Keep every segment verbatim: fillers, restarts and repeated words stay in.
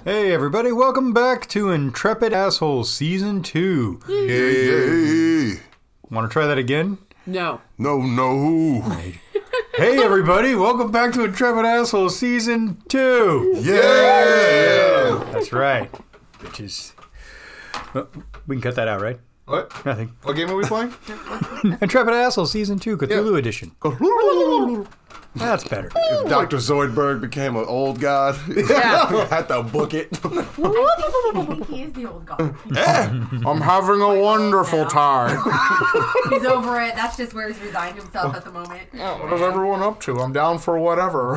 Hey everybody, welcome back to Intrepid Assholes Season two. Yay! Want to try that again? No. No, no. Hey everybody, welcome back to Intrepid Assholes Season two. Yeah! That's right. Bitches. Well, we can cut that out, right? What? Nothing. What game are we playing? Intrepid Assholes Season two, Cthulhu Yeah. Edition. That's better. If Doctor Zoidberg became an old god, Yeah. had to book it. I think he is the old god. I'm having a wonderful time. He's over it. That's just where he's resigned himself at the moment. What is everyone up to? I'm down for whatever.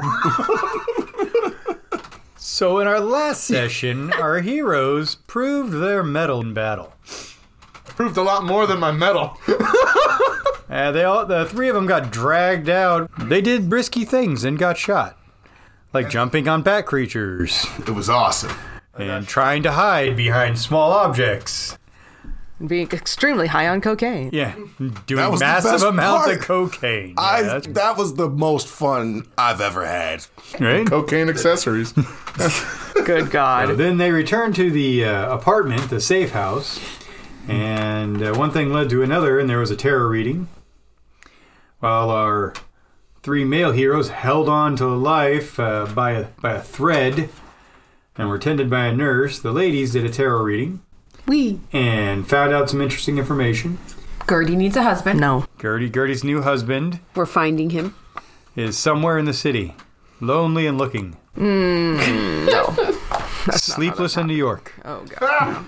So in our last session, our heroes proved their mettle in battle. Proved a lot more than my medal. Uh, they all, the three of them got dragged out. They did risky things and got shot. Like jumping on bat creatures. It was awesome. And trying to hide behind small objects. Being extremely high on cocaine. Yeah, That doing was the massive best amounts part. of cocaine. Yeah, I that's that was the most fun I've ever had. right. Cocaine accessories. Good So God. then they returned to the uh, apartment, the safe house, and uh, one thing led to another, and there was a tarot reading. While our three male heroes held on to life uh, by a, by a thread and were tended by a nurse, the ladies did a tarot reading We. and found out some interesting information. Gertie needs a husband. No. Gertie, Gertie's new husband We're finding him. is somewhere in the city, lonely and looking, No. sleepless in New York. Oh, God.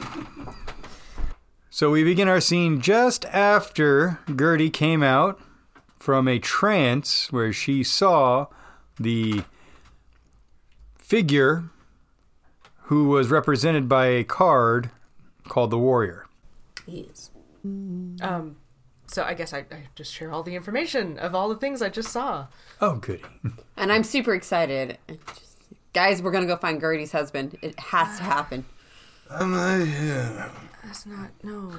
So we begin our scene just after Gertie came out from a trance where she saw the figure who was represented by a card called the Warrior. Yes. Um, so I guess I, I just share all the information of all the things I just saw. Oh, goody. And I'm super excited. Just, guys, we're going to go find Gertie's husband. It has to happen. That's not, no.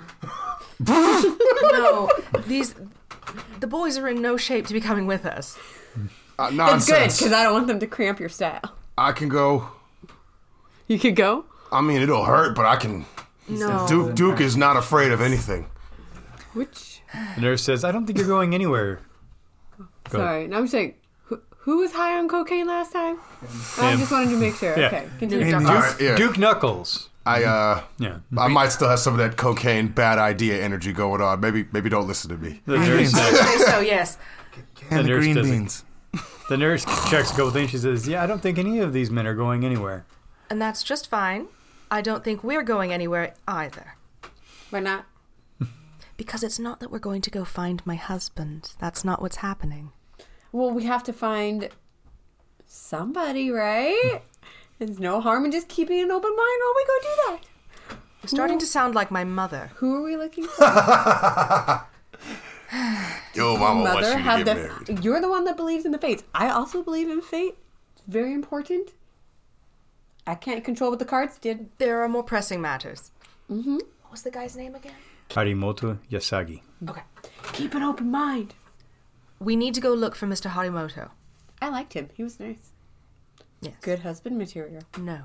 No, these, the boys are in no shape to be coming with us. Uh, It's good, nonsense. because I don't want them to cramp your style. I can go. You could go? I mean, it'll hurt, but I can. No. Duke, Duke is not afraid of anything. Which? The nurse says, I don't think you're going anywhere. Go Sorry. No, I'm saying, who, who was high on cocaine last time? I just wanted to make sure. Yeah. Okay, continue. All right, yeah. Duke Knuckles. I uh, Yeah. I might still have some of that cocaine bad idea energy going on. Maybe, maybe don't listen to me. The nurse, says, Okay, so yes. the nurse doesn't- The nurse checks a couple things. She says, yeah, I don't think any of these men are going anywhere. And that's just fine. I don't think we're going anywhere either. Why not? Because it's not that we're going to go find my husband. That's not what's happening. Well, we have to find somebody, right? There's no harm in just keeping an open mind while we go do that. You're starting to sound like my mother. Who are we looking for? Yo, mama wants Mother, you to have get the. married. You're the one that believes in the fates. I also believe in fate. It's very important. I can't control what the cards did. There are more pressing matters. Mm-hmm. What was the guy's name again? Harimoto Yasagi. Okay. Keep an open mind. We need to go look for Mister Harimoto. I liked him. He was nice. Yes. Good husband material. No.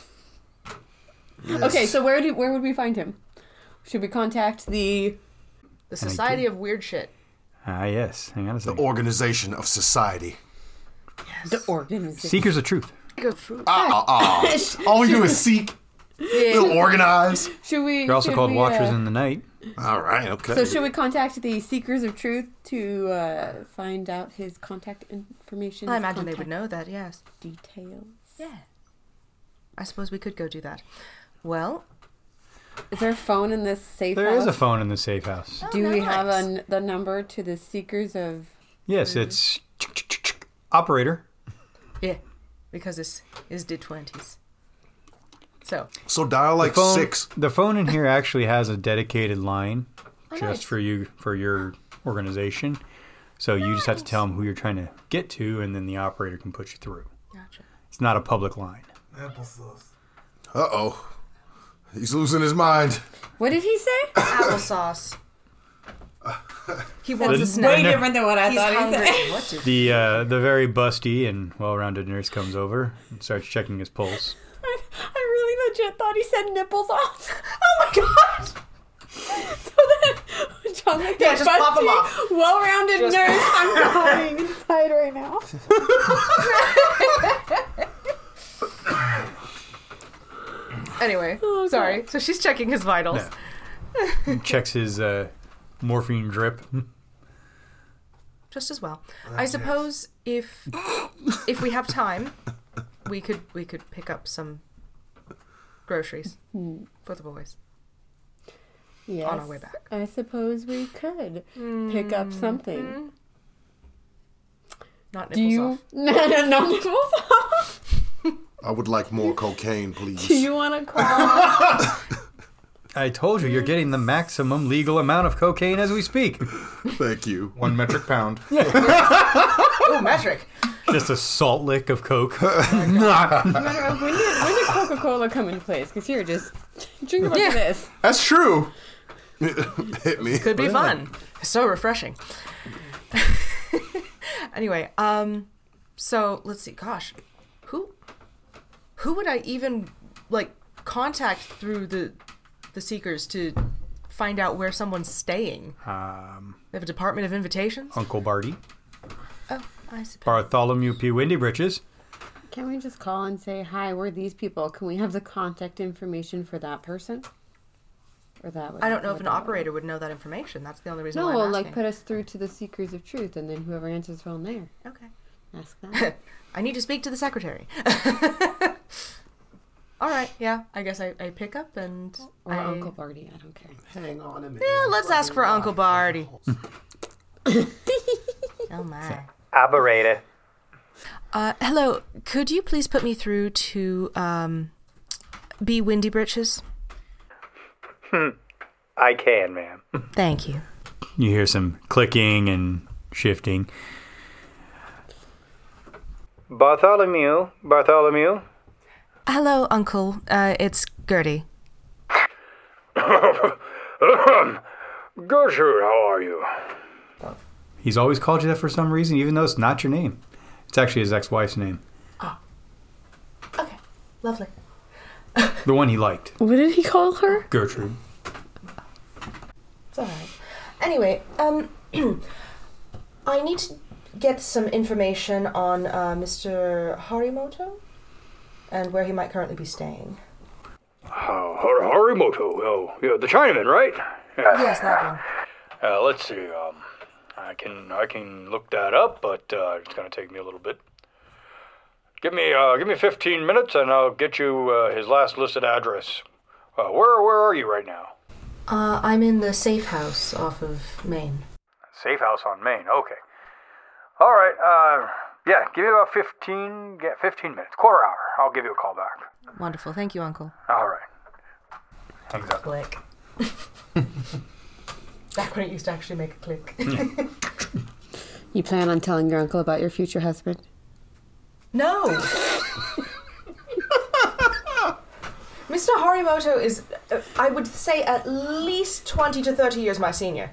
Okay, so where do where would we find him? Should we contact the? The Society of Weird Shit. Ah, yes. Hang on a The second. organization of society. The organization. Seekers of Truth. Good fruit. Ah, ah, ah. All we do is seek. We'll organize. Should we? They're also should called we, Watchers uh, in the Night. All right, okay. So should we contact the Seekers of Truth to uh, find out his contact information? I his imagine they would contact know that, yes. details. Yeah. I suppose we could go do that. Well, Is there a phone in this safe There house? is a phone in the safe house. Do we have nice. a, the number to the Seekers of? Yes, it's operator. yeah, because this is did twenties. So, So dial like phone, six. The phone in here actually has a dedicated line just nice. for you for your organization. So you just have to tell them who you're trying to get to, and then the operator can put you through. gotcha. It's not a public line. Uh oh. He's losing his mind. What did he say? Applesauce. He wants The- a snack. Way different than what I He's hungry. What did The uh, the very busty and well-rounded nurse comes over and starts checking his pulse. I really legit thought he said nipples off. Oh my god! So then, John like Yeah, just pop 'em off. well-rounded Just- nurse. I'm dying inside right now. Anyway, Oh, God. sorry. So she's checking his vitals. No. Checks his uh, morphine drip. Just as well. I suppose if if we have time, we could we could pick up some groceries for the boys. Yes, On our way back. I suppose we could pick up something. Not Do nipples you? off. No, no, no nipples off. I would like more cocaine, please. Do you want to call? I told you, you're getting the maximum legal amount of cocaine as we speak. Thank you. One metric pound. Oh, metric. Just a salt lick of coke. when did when did Coca-Cola come into place? Because here, just drink a bunch of this. That's true. Hit me. Could be fun. So refreshing. Anyway, um, so let's see. Gosh, who, who would I even like contact through the, the Seekers to find out where someone's staying? Um, They have a department of invitations. Uncle Barty. Oh, I suppose. Bartholomew P. Windybritches. Can we just call and say, hi, we're these people. Can we have the contact information for that person? Or that would I don't know if would an that operator would know that information. That's the only reason No, why I'm well, asking. like put us through to the Seekers of Truth, and then whoever answers phone there. Okay. Ask that. I need to speak to the secretary. All right, yeah. I guess I, I pick up and Or I, Uncle Barty, I don't care. Hang on a minute. Yeah, let's ask for Uncle Barty. Oh my. Operator. Uh, hello. Could you please put me through to um, B. Windy Britches? I can, ma'am. Thank you. You hear some clicking and shifting. Bartholomew, Bartholomew. Hello, Uncle. Uh, it's Gertie. Gertrude, how are you? He's always called you that for some reason, even though it's not your name. It's actually his ex-wife's name. Okay, lovely. The one he liked. What did he call her? Gertrude. It's all right. Anyway, um, I need to get some information on uh, Mister Harimoto and where he might currently be staying. Oh, Har- Harimoto. Oh, yeah, the Chinaman, right? Yes, that one. Uh, let's see. Um, I can I can look that up, but uh, it's gonna take me a little bit. Give me uh, give me fifteen minutes, and I'll get you uh, his last listed address. Uh, where where are you right now? Uh, I'm in the safe house off of Maine. Safe house on Maine. Okay. All right. Uh, yeah. Give me about fifteen. Yeah, fifteen minutes. Quarter hour. I'll give you a call back. Wonderful. Thank you, Uncle. All right. Hangs up. Click. Back when it used to actually make a click. You plan on telling your uncle about your future husband? No! Mister Harimoto is, uh, I would say, at least twenty to thirty years my senior.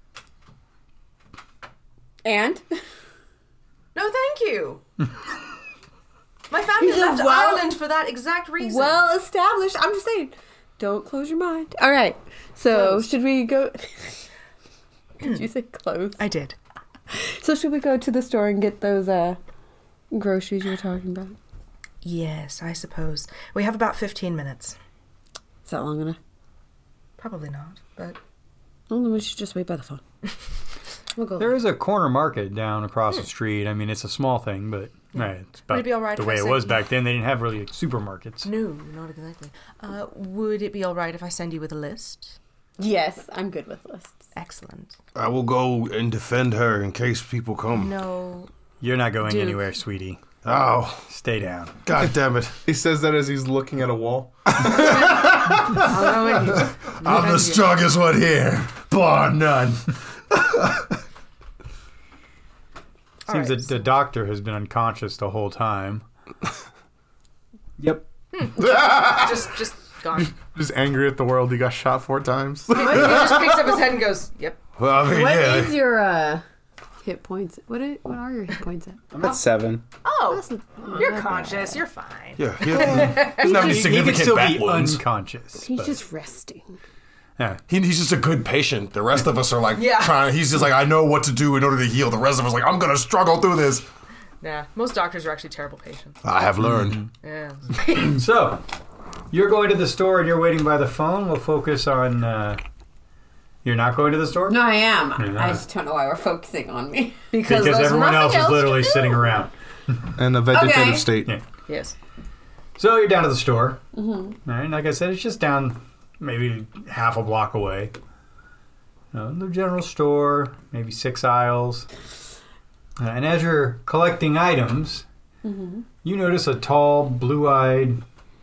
And? No, thank you. My family He's a left well- Ireland for that exact reason. Well established. I'm just saying, don't close your mind. All right. So, Closed. should we go... Did you say close? I did. So, should we go to the store and get those uh, groceries you were talking about? Yes, I suppose. We have about fifteen minutes. Is that long enough? Probably not, but... Well, then we should just wait by the phone. We'll go. There is a corner market down across the street. I mean, it's a small thing, but right, it's about Would it be all right the if way I it said- was back then. They didn't have really like, supermarkets. No, not exactly. Uh, would it be all right if I send you with a list? Yes, I'm good with lists. Excellent. I will go and defend her in case people come. No. You're not going Duke. anywhere, sweetie. Oh, Stay down. God damn it. He says that as he's looking at a wall. I'll go with you. I'm the strongest one here. Bar none. Seems right, that the doctor has been unconscious the whole time. Yep. Just, just gone. Just angry at the world. He got shot four times. He just picks up his head and goes, yep. Well, I mean, What yeah. is your uh, hit points. What are, what are your hit points at? I'm at seven. Oh, That's not- not you're bad. conscious. You're fine. Yeah, he, he doesn't have any He, he can significant still bat be wounds. unconscious. He's but- just resting. yeah. He, he's just a good patient. The rest of us are like Yeah. trying. He's just like, I know what to do in order to heal. The rest of us are like, I'm gonna struggle through this. Nah, most doctors are actually terrible patients. I have learned. Yeah. So, you're going to the store and you're waiting by the phone. We'll focus on. Uh, you're not going to the store? No, I am. Yeah. I just don't know why we're focusing on me. Because, Because there's everyone nothing else is else literally to do. sitting around. And a vegetative Okay. state. Yeah. Yes. So you're down to the store. Mm-hmm. All right, like I said, it's just down maybe half a block away. Uh, the general store, maybe six aisles. Uh, and as you're collecting items, you notice a tall, blue-eyed,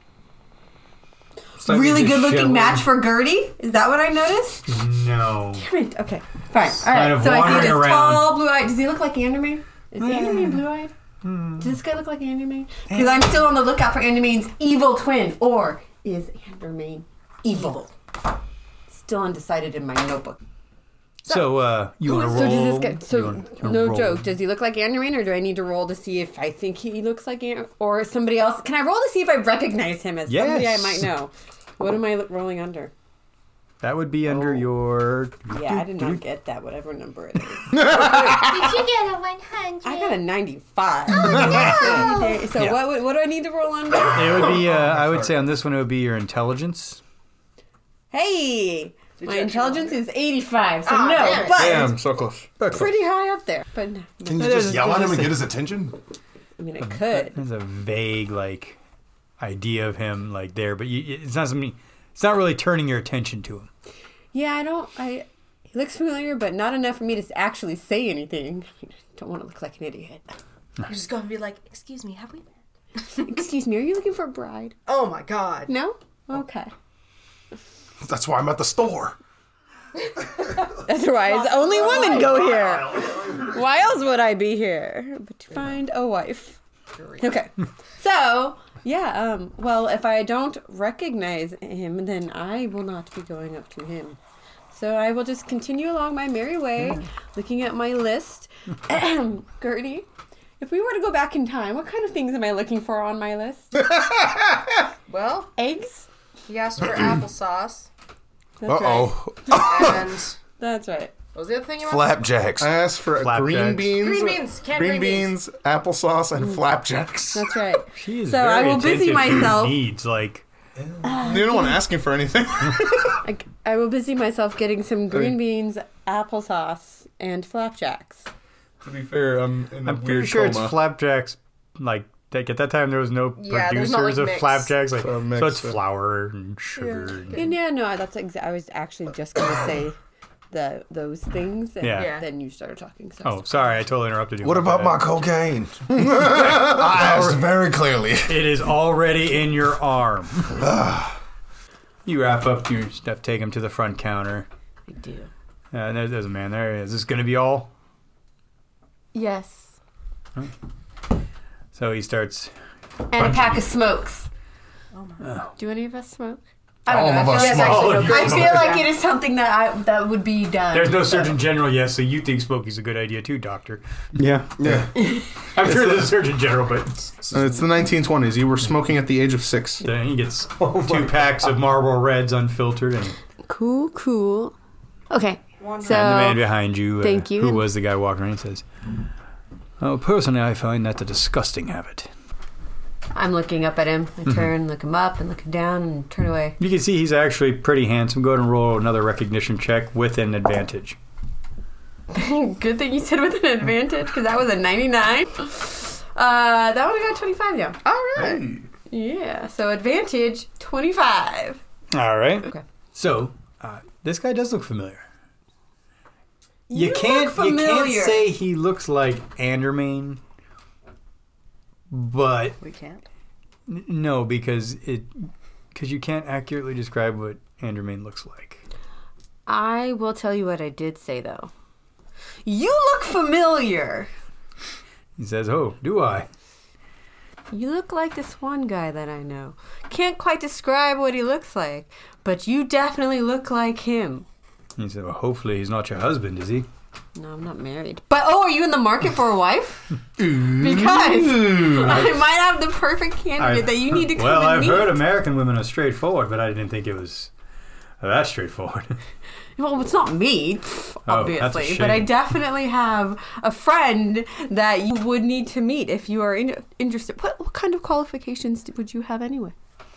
slightly Really good looking disheveled- match for Gertie? Is that what I noticed? No. Damn it. Okay, fine. All Kind right. of So I see wandering this around. tall, blue eyed. Does he look like Anderman? Is Anderman blue eyed? Does this guy look like Anderman? Because I'm still on the lookout for Anderman's evil twin. Or is Anderman evil? Still undecided in my notebook. So uh, you want to So roll? does this guy? So you wanna- you wanna no roll? joke. Does he look like Anderman, or do I need to roll to see if I think he looks like An- or somebody else? Can I roll to see if I recognize him as somebody I Yes. might know? What am I lo- rolling under? That would be under your. Yeah, I did not get that. Whatever number it is. Did you get a one hundred? I got a ninety-five. Oh, Okay, so Yeah. what would- what do I need to roll under? It would be. Uh, I would say on this one it would be your intelligence. Hey, my intelligence is eighty-five, so Ah, no, damn it. but Damn, so close. pretty high up there. But no, Can you There's- just yell at him there's and a- get his attention? I mean, I could. There's a vague like idea of him like there, but you, it's not something. It's not really turning your attention to him. Yeah, I don't. I he looks familiar, but not enough for me to actually say anything. I don't want to look like an idiot. You're just going to be like, excuse me, have we met? Excuse me, are you looking for a bride? Oh my god. No. Okay. That's why I'm at the store. Otherwise, only women go here. Why else would I be here? But to find a wife. Okay. So, yeah, um, well, if I don't recognize him, then I will not be going up to him. So I will just continue along my merry way, looking at my list. Gertie, if we were to go back in time, what kind of things am I looking for on my list? Well, Eggs? he asked for applesauce. That's Uh right. oh. And That's right. what was the other thing you wanted? Flapjacks. I asked for Flapjacks. green beans, Green beans. Canned green green beans. beans, applesauce, and flapjacks. That's right. She is So very I will busy attentive to your myself. needs like. You're the one asking for anything. I, I will busy myself getting some green beans, applesauce, and flapjacks. To be fair, I'm in a I'm pretty weird sure coma. it's flapjacks. Like like, at that time, there was no Yeah, there's producers not, like, of mix. flapjacks. Like So so, mix it's it. flour and sugar. and- And yeah, no, that's exa- I was actually just going to say the those things. And Yeah. Yeah. then you started talking. So Oh, sorry, I totally interrupted you. What about my cocaine? I asked very clearly. It is already in your arm. You wrap up your stuff, take him to the front counter. I do. Uh, and there's, there's a man there. Is this going to be all? Yes. So he starts. And a pack of smokes. Do any of us smoke? I All know. of I us feel, smoke. like, All of you I smoke. feel like it is something that I that would be done. There's no So- Surgeon General yet, so you think smoking is a good idea too, Doctor. Yeah. Yeah. I'm sure there's a Surgeon General, but And it's the nineteen twenties. You were smoking at the age of six. then he gets two packs of Marlboro Reds unfiltered, and, Cool, cool. Okay. So and the man behind you, uh, thank you. who was the guy walking around, says, "Oh, personally, I find that a disgusting habit." I'm looking up at him. I Mm-hmm. turn, look him up, and look him down, and turn away. You can see he's actually pretty handsome. Go ahead and roll another recognition check with an advantage. Good thing you said with an advantage, because that was a ninety-nine. Uh, that one I got twenty-five down. All right. Yeah, so advantage twenty-five. All right. Okay. So uh, this guy does look familiar. You, You can't. look familiar. You can't say he looks like Andermain, but We can't. n- no, because it because you can't accurately describe what Andermain looks like. I will tell you what I did say, though. You look familiar. He says, "Oh, do I?" You look like this one guy that I know. Can't quite describe what he looks like, but you definitely look like him. He said, "Well, hopefully he's not your husband, is he?" No, I'm not married. But, oh, are you in the market for a wife? Because I might have the perfect candidate I- that you need to come Well, and I've meet. heard American women are straightforward, but I didn't think it was that straightforward. Well, it's not me, Oh, that's a obviously, but I shame. definitely have a friend that you would need to meet if you are in- interested. What, what kind of qualifications would you have anyway?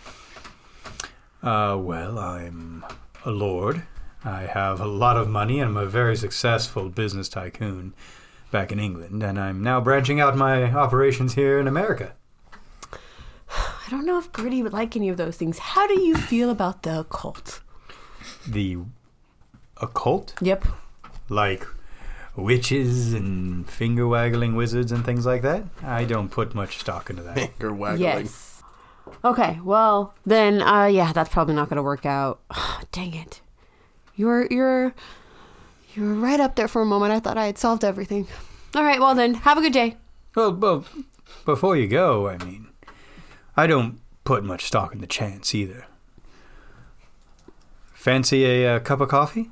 Uh, well, I'm a lord. I have a lot of money, and I'm a very successful business tycoon back in England, and I'm now branching out my operations here in America. I don't know if Gertie would like any of those things. How do you feel about the occult? The occult? Yep. Like witches and finger-waggling wizards and things like that? I don't put much stock into that. Finger waggling. Yes. Okay, well, then, uh, yeah, that's probably not going to work out. Dang it. You're, you're, you're right up there for a moment. I thought I had solved everything. All right, well then, have a good day. Well, well, before you go, I mean, I don't put much stock in the chance either. Fancy a uh, cup of coffee?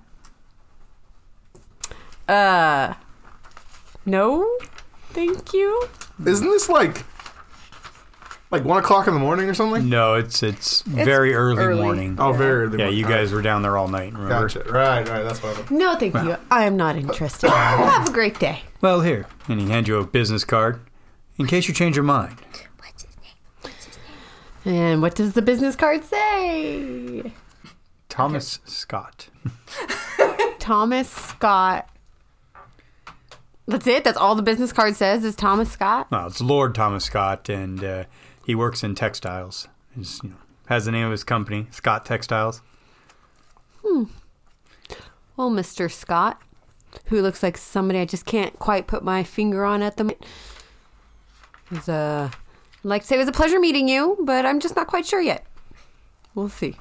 Uh, no, thank you. Isn't this like like one o'clock in the morning or something? No, it's it's, very early, early. morning. Oh, very early. Yeah, morning. you guys were down there all night, remember? Gotcha. Right, right. That's what I thought. No, thank you. I am not interested. Have a great day. Well, here. And he hands you a business card in case you change your mind. What's his name? What's his name? And what does the business card say? Thomas Scott. Thomas Scott. That's it? That's all the business card says is Thomas Scott? Well, it's Lord Thomas Scott, and uh, he works in textiles. He's, you know, has the name of his company, Scott Textiles. Well, Mister Scott, who looks like somebody I just can't quite put my finger on at the moment. It was, uh, I'd like to say it was a pleasure meeting you, but I'm just not quite sure yet. We'll see.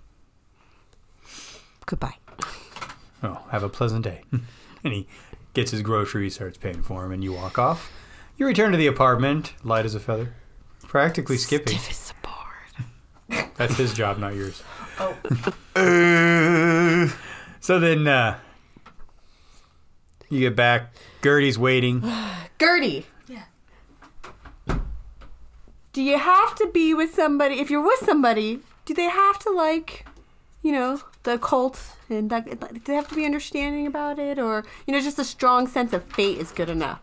Goodbye. Oh, have a pleasant day. And he gets his groceries, starts paying for him, and you walk off. You return to the apartment, light as a feather, practically skipping. Stiff as a board. That's his job, not yours. Oh. Uh, so then uh, you get back. Gertie's waiting. Gertie. Yeah. Do you have to be with somebody? If you're with somebody, do they have to like, you know, the occult and that? Do they have to be understanding about it, or you know, just a strong sense of fate is good enough?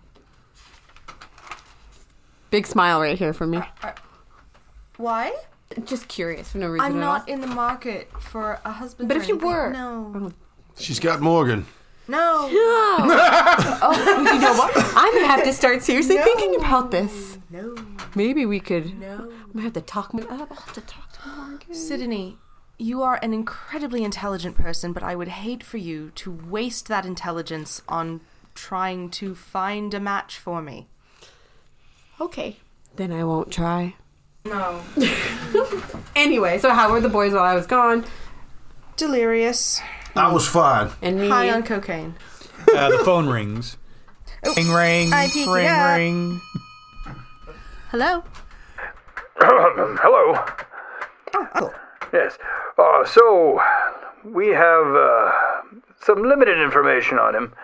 Big smile right here from me. Why? Just curious for no reason. I'm at not all. in the market for a husband. But or if you anything. were. No. She's got Morgan. No. Oh, you know what? I'm gonna have to start seriously No. thinking about this. No. Maybe we could. No. I'm gonna have to talk. I'll have to talk to Morgan. Sidney, you are an incredibly intelligent person, but I would hate for you to waste that intelligence on trying to find a match for me. Okay. Then I won't try. No. Anyway, so how were the boys while I was gone? Delirious. I was fine. And me. High on cocaine. Uh, the phone rings. Ring, ring, I pick it ring, up. ring. Hello? Hello. Oh. Yes. Uh, so, we have uh, some limited information on him.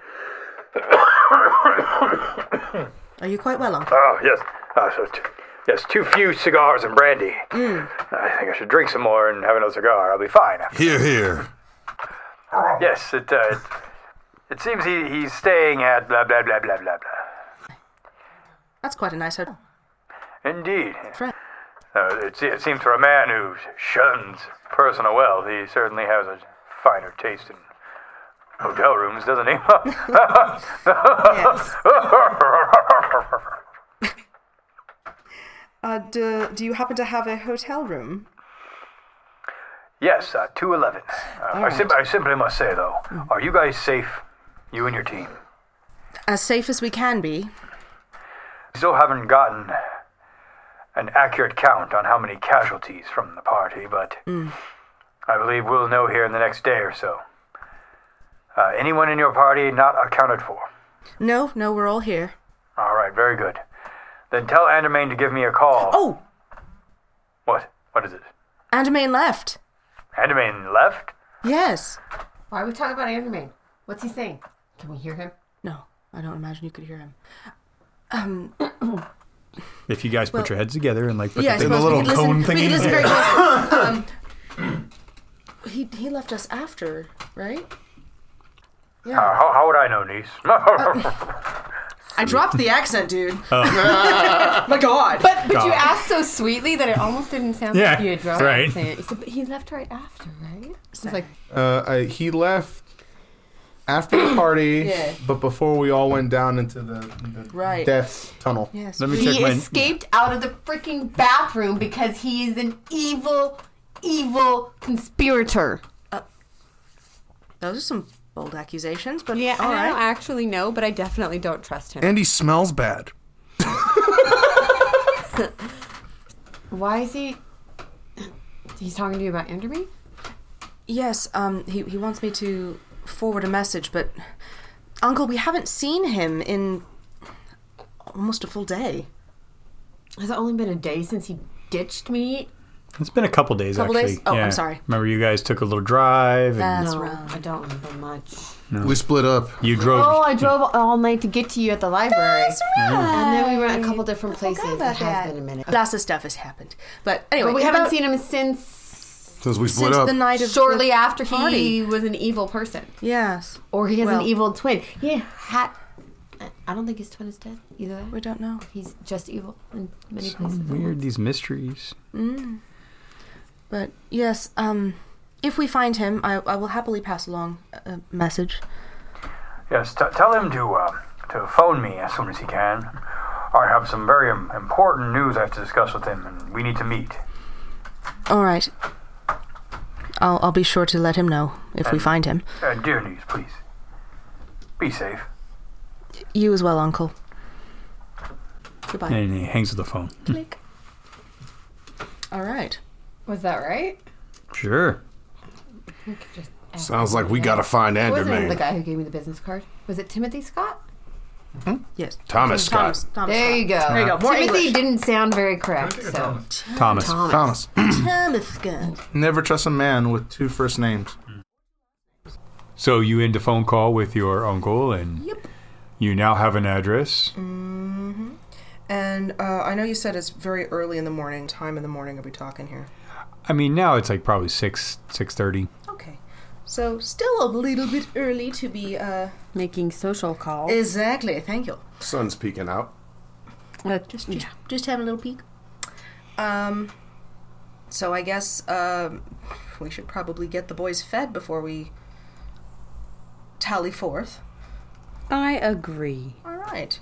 Are you quite well, Uncle? Oh, yes. Uh, so t- yes, too few cigars and brandy. I think I should drink some more and have another cigar. I'll be fine after. Here, here. Yes, it, uh, it, it seems he, he's staying at blah, blah, blah, blah, blah, blah. That's quite a nice hotel. Indeed. Friend. Uh, it, it seems for a man who shuns personal wealth, he certainly has a finer taste in hotel rooms, doesn't he? Yes. Uh, do, do you happen to have a hotel room? Yes, uh, two eleven. Uh, I, right. sim- I simply must say, though, are you guys safe? You and your team? As safe as we can be. Still haven't gotten an accurate count on how many casualties from the party, but I believe we'll know here in the next day or so. Uh, anyone in your party not accounted for? No, no, we're all here. All right, very good. Then tell Andermain to give me a call. Oh, What? What is it? Andermain left. Andermain left? Yes. Why are we talking about Andermain? What's he saying? Can we hear him? No, I don't imagine you could hear him. Um, If you guys Well, put your heads together and like put yeah, I the In the suppose we little could listen, cone we thingy? could listen very closely. Um, he he left us after, right? Uh, how, how would I know, niece? I dropped the accent, dude. My God. But but you God. asked so sweetly that it almost didn't sound Yeah, like you had dropped right. accent. You said, but he left right after, right? It's like Uh, I, he left after the party, Yeah. but before we all went down into the, the Right. death tunnel. Yes. Let me he check my. escaped out of the freaking bathroom because he is an evil, evil conspirator. Those are some bold accusations, but Yeah, all I don't right. actually know, but I definitely don't trust him. And he smells bad. Why is he? He's talking to you about Enderby? Yes, um, he, he wants me to forward a message, but Uncle, we haven't seen him in almost a full day. Has it only been a day since he ditched me? It's been a couple days Couple actually. days? Oh, I'm Yeah. sorry. Remember, you guys took a little drive and That's no, right. I don't remember much. We split up. you drove. Oh, I drove all night to get to you at the library. That's right. And then we went a couple different places. It about has that. been a minute. Lots of stuff has happened. But anyway, But we how haven't about seen him since Since we split since up. the night of shortly the after party. he was an evil person. Yes. Or he has Well- an evil twin. Yeah, hat. I don't think his twin is dead either. Way. We don't know. He's just evil in many So places. weird, these mysteries. But yes, um, if we find him, I, I will happily pass along a a message. Yes, t- tell him to uh, to phone me as soon as he can. I have some very um, important news I have to discuss with him, and we need to meet. All right. I'll I'll be sure to let him know if we And- find him. Uh, dear niece, please be safe. You as well, Uncle. Goodbye. And he hangs up the phone. Click. All right. Was that right? Sure. Sounds like we gotta find What was the name of the Enderman. guy who gave me the business card? Was it Timothy Scott? Yes. Thomas Scott. Thomas, Thomas There Scott. you go. There you go. More Timothy English. didn't sound very correct. So Thomas. Thomas. Thomas Scott. Never trust a man with two first names. So you end a phone call with your uncle, and Yep. you now have an address. And uh, I know you said it's very early in the morning. Time in the morning are we talking here? I mean, now it's like probably six, six thirty. Okay. So still a little bit early to be uh making social calls. exactly, thank you. Sun's peeking out. Uh, Just just, just having a little peek. Um so I guess um we should probably get the boys fed before we tally forth. I agree. All right.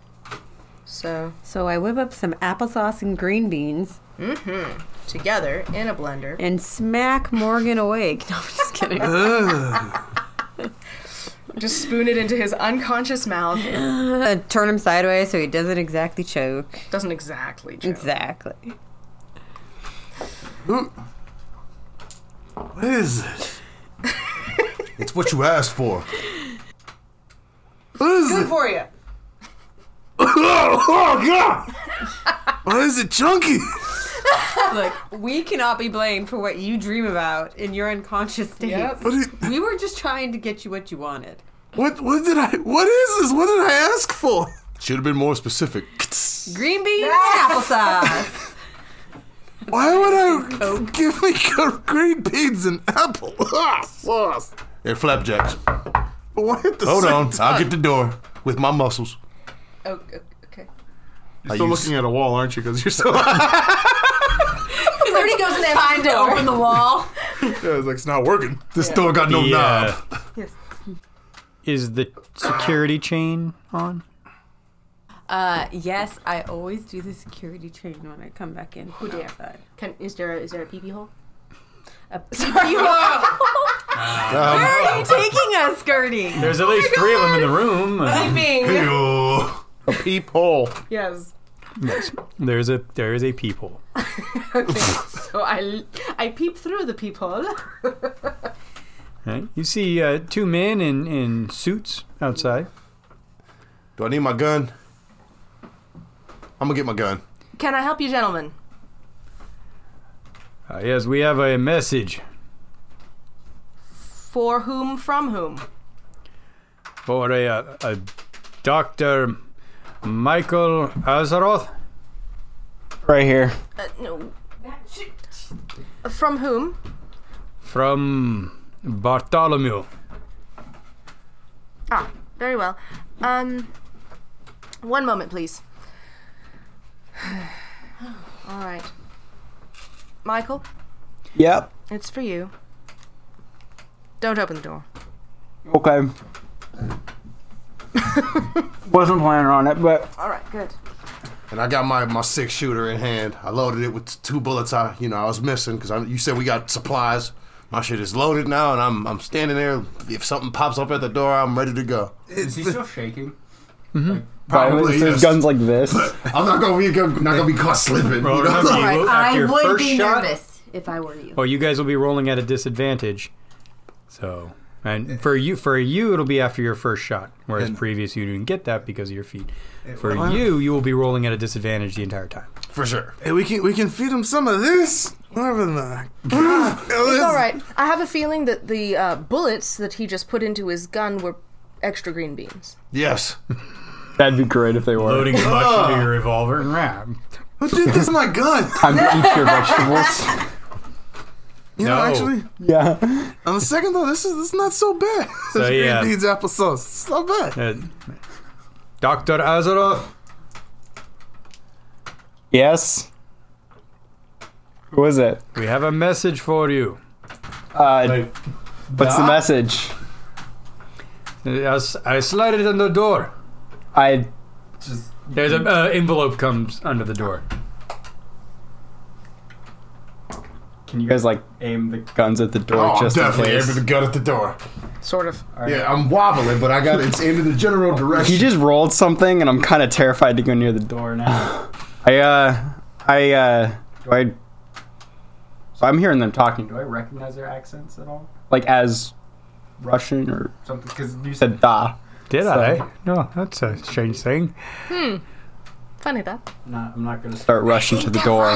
So, So I whip up some applesauce and green beans mm-hmm. Together in a blender. and smack Morgan awake. No, I'm just kidding. Just spoon it into his unconscious mouth. Uh, turn him sideways so he doesn't exactly choke. Doesn't exactly choke. Exactly. What is it? It's what you asked for. What is Good it? for you. Oh, oh God! Why is it chunky? Look, we cannot be blamed for what you dream about in your unconscious state. Yep. What, did, We were just trying to get you what you wanted. what? What did I? What is this? What did I ask for? Should have been more specific. Green beans and applesauce. Why would I give me green beans and apple ah, sauce? They're flapjacks. What the Hold same on, time? I'll get the door with my muscles. Oh, okay. You're I still use- looking at a wall, aren't you? Because you're still. He already goes in there. Time to open the wall. Yeah, it's like it's not working. This door got no The, uh, knob. Yes. Is the security chain on? Uh, yes, I always do the security chain when I come back in. Who dare? Can, is there a, is there a pee pee hole? A pee hole. Where are you taking us, Gertie? There's at least three of them in the room. Peeping. Ew. A peephole. Yes. Yes, there's a there is a peephole. Okay. So I I peep through the peephole. Right? You see uh, two men in, in suits outside. Do I need my gun? I'm gonna get my gun. Can I help you, gentlemen? Uh, yes, we have a message. For whom? From whom? For a, a, a Doctor Michael Azaroth? Right here. Uh, no. From whom? From Bartholomew. Ah, very well. Um, one moment, please. All right. Michael, Yep. it's for you. Don't open the door. Okay. Wasn't planning on it, but All right, good. And I got my, my six shooter in hand. I loaded it with two bullets. I you know I was missing because you said we got supplies. My shit is loaded now, and I'm I'm standing there. If something pops up at the door, I'm ready to go. is he still shaking? Probably, his yes. guns like this. I'm not gonna be not gonna be caught slipping. Well, you know? remember, you Alright, will- I after your would first be shot, nervous if I were you. well, you guys will be rolling at a disadvantage. So, and for you, for you, it'll be after your first shot. Whereas And- previous, you didn't get that because of your feet. For you, you will be rolling at a disadvantage the entire time. For sure. Hey, we can we can feed him some of this. Whatever the. It's all right. I have a feeling that the uh, bullets that he just put into his gun were extra green beans. Yes. That'd be great if they were. Loading a bunch into your revolver and ram. Oh, dude, this is my gun. Time to eat your vegetables. You know, No. actually, Yeah. on the second though, this is this is not so bad. So, This yeah. green beans applesauce. It's not bad. Uh, Doctor Azaroth, Yes. Who is it? we have a message for you. Uh, what's the message? I, s- I slid it on the door. I. There's an uh, envelope comes under the door. Can you guys like aim the guns at the door Oh, I'm just in definitely case? able to gut at the door. Sort of. Yeah, I'm wobbling, but I got it's into the general direction. He just rolled something, and I'm kind of terrified to go near the door now. I uh, I uh, do I? So I'm hearing them talking. Do I recognize their accents at all? Like as Russian or something? Because you said "da." Did So- I? No, that's a strange thing. Hmm. Funny that. I'm not, I'm not gonna start rushing to the door.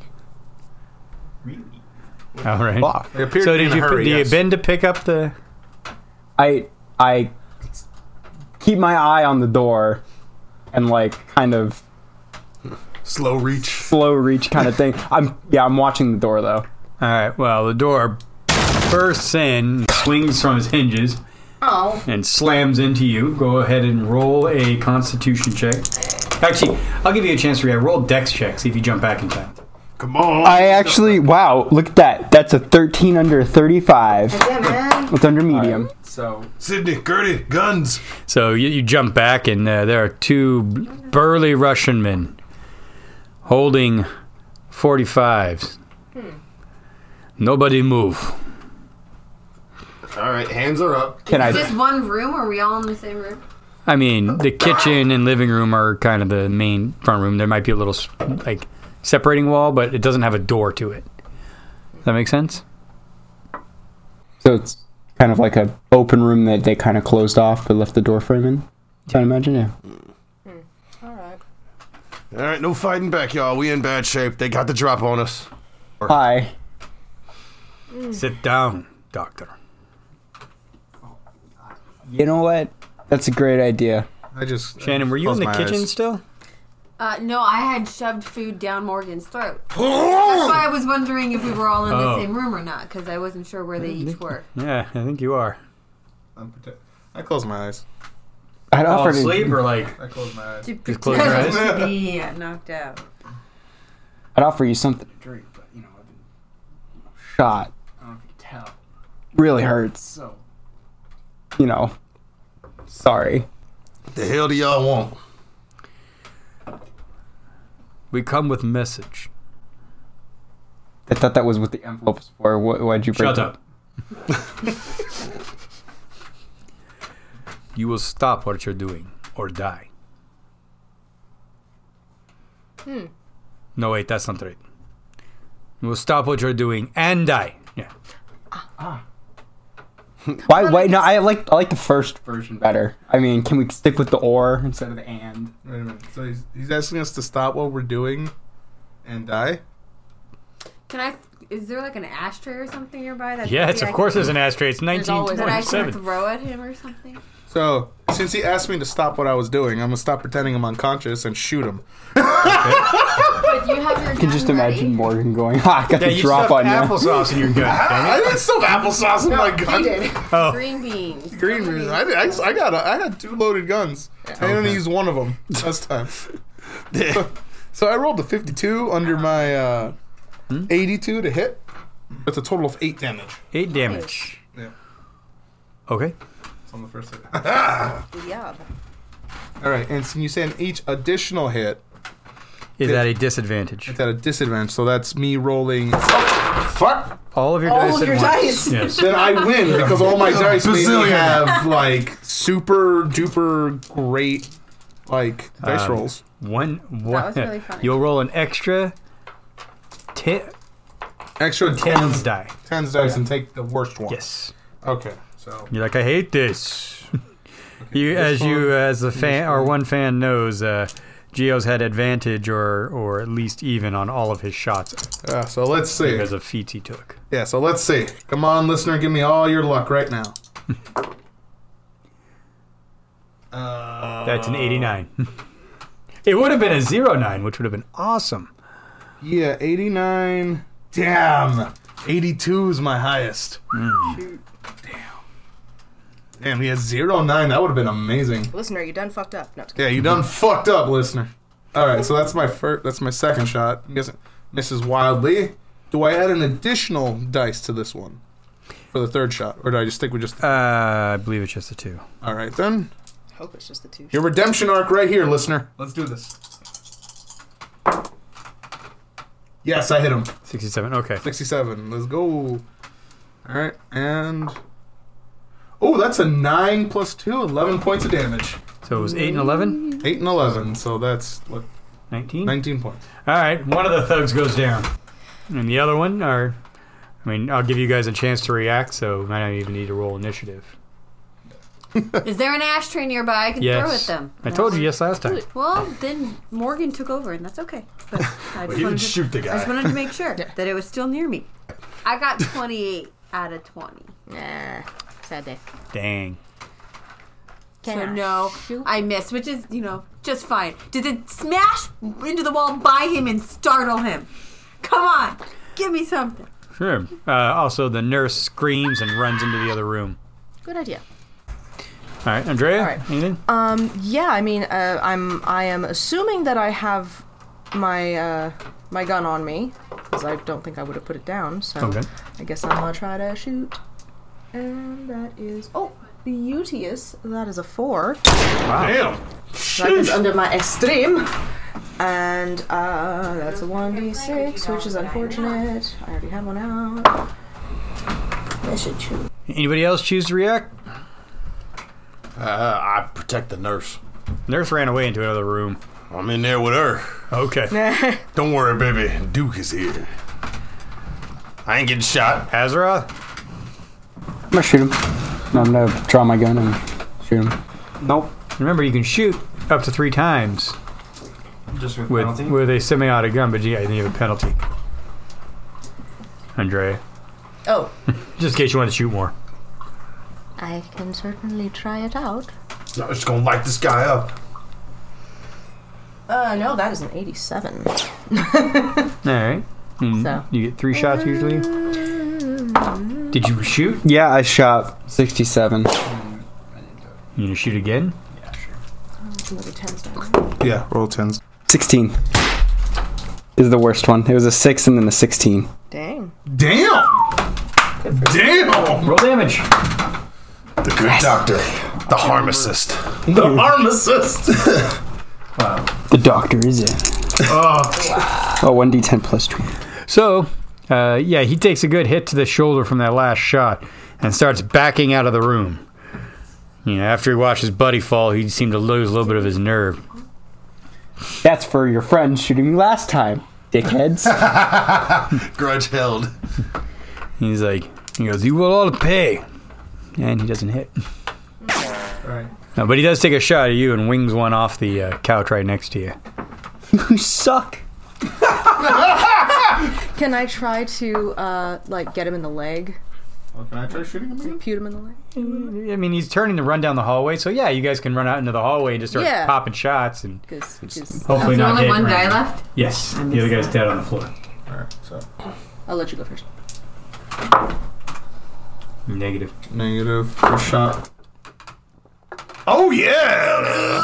All right. Fuck. They appeared So to be did in you a hurry, did you yes. bend to pick up the? I I keep my eye on the door, and like kind of Slow reach. slow reach kind of thing. I'm yeah, I'm watching the door though. All right. Well, the door bursts in, swings from its hinges, Oh. and slams into you. Go ahead and roll a Constitution check. Actually, I'll give you a chance to react. Roll Dex check. See if you jump back in time. Come on. I actually wow, look at that. That's a thirteen under thirty-five. Yeah, man. It's under medium. So Sydney, Gertie, guns. So you, you jump back, and uh, there are two burly Russian men holding forty-fives. Nobody move. All right, hands are up. can I? Just one room? Are we all in the same room? I mean, the kitchen and living room are kind of the main front room. There might be a little like separating wall, but it doesn't have a door to it. Does that make sense? So it's kind of like a open room that they kind of closed off but left the door frame in. Can I imagine? Yeah. All right. All right, no fighting back, y'all. We in bad shape. They got the drop on us. Hi. Sit down, doctor. You know what? That's a great idea. I just Shannon, were you in closed the my kitchen eyes. still? Uh, no, I had shoved food down Morgan's throat. That's why I was wondering if we were all in Oh. the same room or not, because I wasn't sure where they each were. Yeah, I think you are. I'm prote- I closed my eyes. I'd Fall offer to asleep or like I closed my eyes. To Just close your eyes? pretend to be uh, knocked out. I'd offer you something to drink, but you know, I've been shot. I don't know if you can tell. Really hurts. So, you know, sorry. The hell do y'all want? we come with message. I thought that was what the envelope was for. Wh- Why'd you break Shut it? up. You will stop what you're doing or die. Hmm. No, wait, that's not right. You will stop what you're doing and die. Yeah. Why? Why? No, I like I like the first version better. I mean, can we stick with the or instead of the and? Wait a minute. So he's, he's asking us to stop what we're doing and die? Can I? Is there like an ashtray or something nearby? That Yes, maybe of I course can- there's an ashtray. It's always- that I can nineteen twenty-seven. throw at him or something. So, since he asked me to stop what I was doing, I'm gonna stop pretending I'm unconscious and shoot him. But you have your I can just imagine Morgan going, ha, I got Yeah, the you drop stuffed on you. applesauce in your gun. I didn't stuff applesauce in my gun. He did. Oh, green beans. Green beans. I, did, I, I got a, I had two loaded guns. I only used one of them last time. so, so I rolled a fifty-two under my uh, eighty-two to hit. That's a total of eight damage. eight damage. Yeah. Okay. It's on the first hit. Yeah. All right, and so you say an each additional hit, Is that a disadvantage? it's at a disadvantage. So that's me rolling. Oh, fuck. All of your All dice of at your once. dice. Yes. Then I win because all my dice maybe Bazillion. have like super duper great like dice Um, rolls. One, one. was really funny. You'll roll an extra ten, Extra tens die. tens dice and take the worst one. Yes. Okay. So You're like, I hate this. You, as you, as a fan or one fan knows, uh, Geo's had advantage or or at least even on all of his shots uh, so let's see. because of feats he took. Yeah. So let's see. Come on, listener, give me all your luck right now. uh, That's an eighty-nine. It would have been a zero nine, which would have been awesome. Yeah, eighty-nine. Damn. eighty-two is my highest. Mm. Damn, he has zero nine. That would have been amazing. Listener, you done fucked up. No, Yeah, you done fucked up, listener. All right, so that's my first. That's my second shot. I guess it misses wildly. Do I add an additional dice to this one for the third shot, or do I just stick with just? Uh, I believe it's just the two. All right, then hope it's just the two. your redemption arc right here, listener. Let's do this. Yes, I hit him. sixty-seven. Okay. sixty-seven. Let's go. All right, and oh, that's a nine plus two, eleven points of damage. So it was eight and eleven. Eight and eleven, so that's what Nineteen. nineteen points. All right. One of the thugs goes down, and the other one are. I mean, I'll give you guys a chance to react, so I don't even need to roll initiative. Is there an ashtray nearby I can Yes. throw at them? I told you yes last time. Well, then Morgan took over, and that's okay. But I just, you wanted didn't to, shoot the I just guy. wanted to make sure that it was still near me. I got twenty-eight out of twenty. Nah, sad day. Dang. So no, I missed, which is, you know, just fine. Did it smash into the wall by him and startle him? Come on, give me something. Sure. Uh, also, the nurse screams and runs into the other room. Good idea. All right, Andrea. All right. Anything? Um, yeah, I mean, uh, I'm I am assuming that I have my uh, my gun on me because I don't think I would have put it down. So Okay. I guess I'm gonna try to shoot, and that is oh beauteous. That is a four. Damn. That is under my extreme. And uh, that's a one d six, which is unfortunate. I already have one out. I should choose. Anybody else choose to react? Uh, I protect the nurse. Nurse ran away into another room. I'm in there with her. Okay. Don't worry, baby. Duke is here. I ain't getting shot. Azeroth? I'm gonna shoot him. No, I'm gonna draw my gun and shoot him. Nope. Remember, you can shoot up to three times Just with, with with a semi-auto gun, but yeah, you have a penalty. Andrea, Oh, just in case you want to shoot more. I can certainly try it out. I'm just gonna light this guy up. Uh, no, that is an eighty-seven. All right. And So. you get three shots usually. Did you shoot? Yeah, I shot sixty-seven. You gonna shoot again? Another ten down. Yeah, roll tens. sixteen is the worst one. It was a six and then a sixteen. Dang. Damn. Damn. Roll damage. The good doctor. The pharmacist. The armicist. The doctor is in. Oh, one d ten plus two. So, uh, yeah, he takes a good hit to the shoulder from that last shot and starts backing out of the room. You know, after he watched his buddy fall, he seemed to lose a little bit of his nerve. That's for your friend shooting me last time, dickheads. Grudge held. He's like, he goes, "You will all pay," and he doesn't hit. Right. No, but he does take a shot at you and wings one off the uh, couch right next to you. You suck. Can I try to, uh, like, get him in the leg? Well, can I try shooting him again? Repute him in the leg. I mean, he's turning to run down the hallway, so yeah, you guys can run out into the hallway and just start Yeah. popping shots and Because hopefully Is there not only hit one Randy. guy left? Yes, the other guy's dead on the floor. Alright, so. I'll let you go first. Negative. Negative. First shot. Oh, yeah!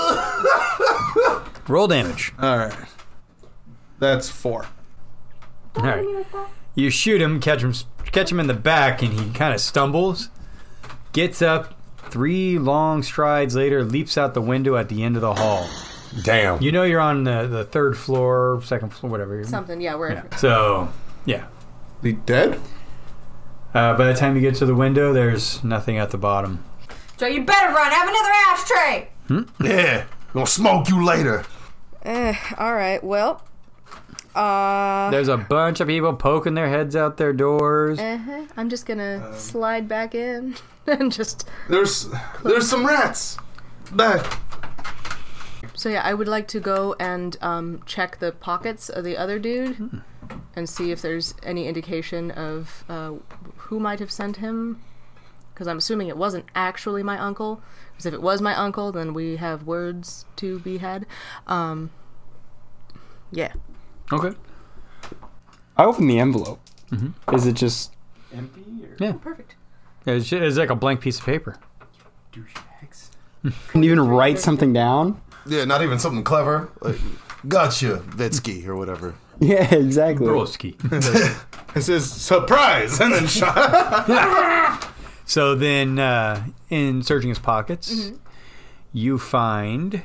Roll damage. Alright. That's four. All right. You shoot him, catch him, catch him in the back, and he kind of stumbles, gets up, three long strides later, leaps out the window at the end of the hall. Damn. You know you're on the, the third floor, second floor, whatever. Something, yeah, we're Yeah. So, yeah. He dead? Uh, by the time you get to the window, there's nothing at the bottom. So you better run. Have another ashtray. Yeah. Gonna smoke you later. Eh, all right, well. Uh, There's a bunch of people poking their heads out their doors. uh-huh. I'm just gonna slide back in and just. There's there's some rats. Back. So yeah, I would like to go and um, check the pockets of the other dude Hmm. and see if there's any indication of uh, who might have sent him. Because I'm assuming it wasn't actually my uncle. Because if it was my uncle, then we have words to be had. Um, yeah. Okay. I open the envelope. Mm-hmm. Is it just empty? Or? Yeah. Perfect. It's, it's like a blank piece of paper. Douchebags. Can you even write something down? Yeah, not even something clever. Like, gotcha, Vetsky, or whatever. Yeah, exactly. Broski. It says surprise and then shot. So then, uh, in searching his pockets, Mm-hmm. you find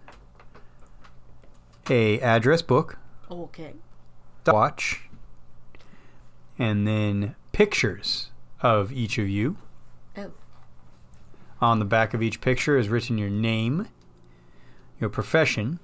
a address book, Okay. watch, and then pictures of each of you. Oh. On the back of each picture is written your name, your profession,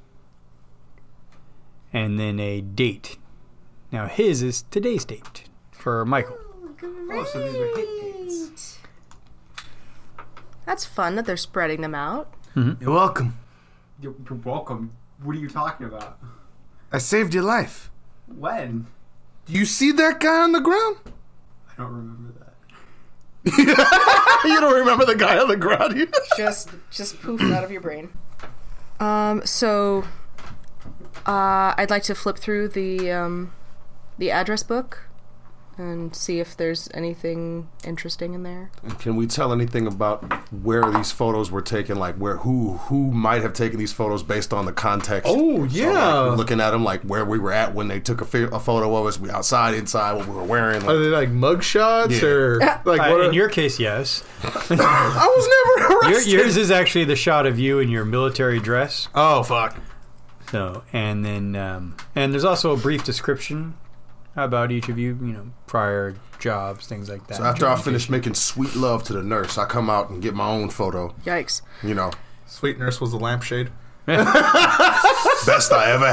and then a date. Now his is today's date for Michael. Oh, so these are hit dates. That's fun that they're spreading them out. You're welcome. You're, you're welcome. What are you talking about? I saved your life. When? Do you see that guy on the ground? I don't remember that. You don't remember the guy on the ground? just just poofed out of your brain. Um, so uh, I'd like to flip through the um, the address book and see if there's anything interesting in there. Can we tell anything about where these photos were taken? Like where, who, who might have taken these photos based on the context? Oh, So, yeah. like, looking at them, like where we were at when they took a, fi- a photo of us. We outside, inside, what we were wearing. Are Like, they like mug shots Yeah. or like Uh, what? in are- your case, yes. I was never Your, arrested. yours is actually the shot of you in your military dress. Oh fuck. So, and then, um, and there's also a brief description about each of you, you know, prior jobs, things like that. so after I finish making sweet love to the nurse, I come out and get my own photo. Yikes. You know, Sweet nurse was the lampshade. best I ever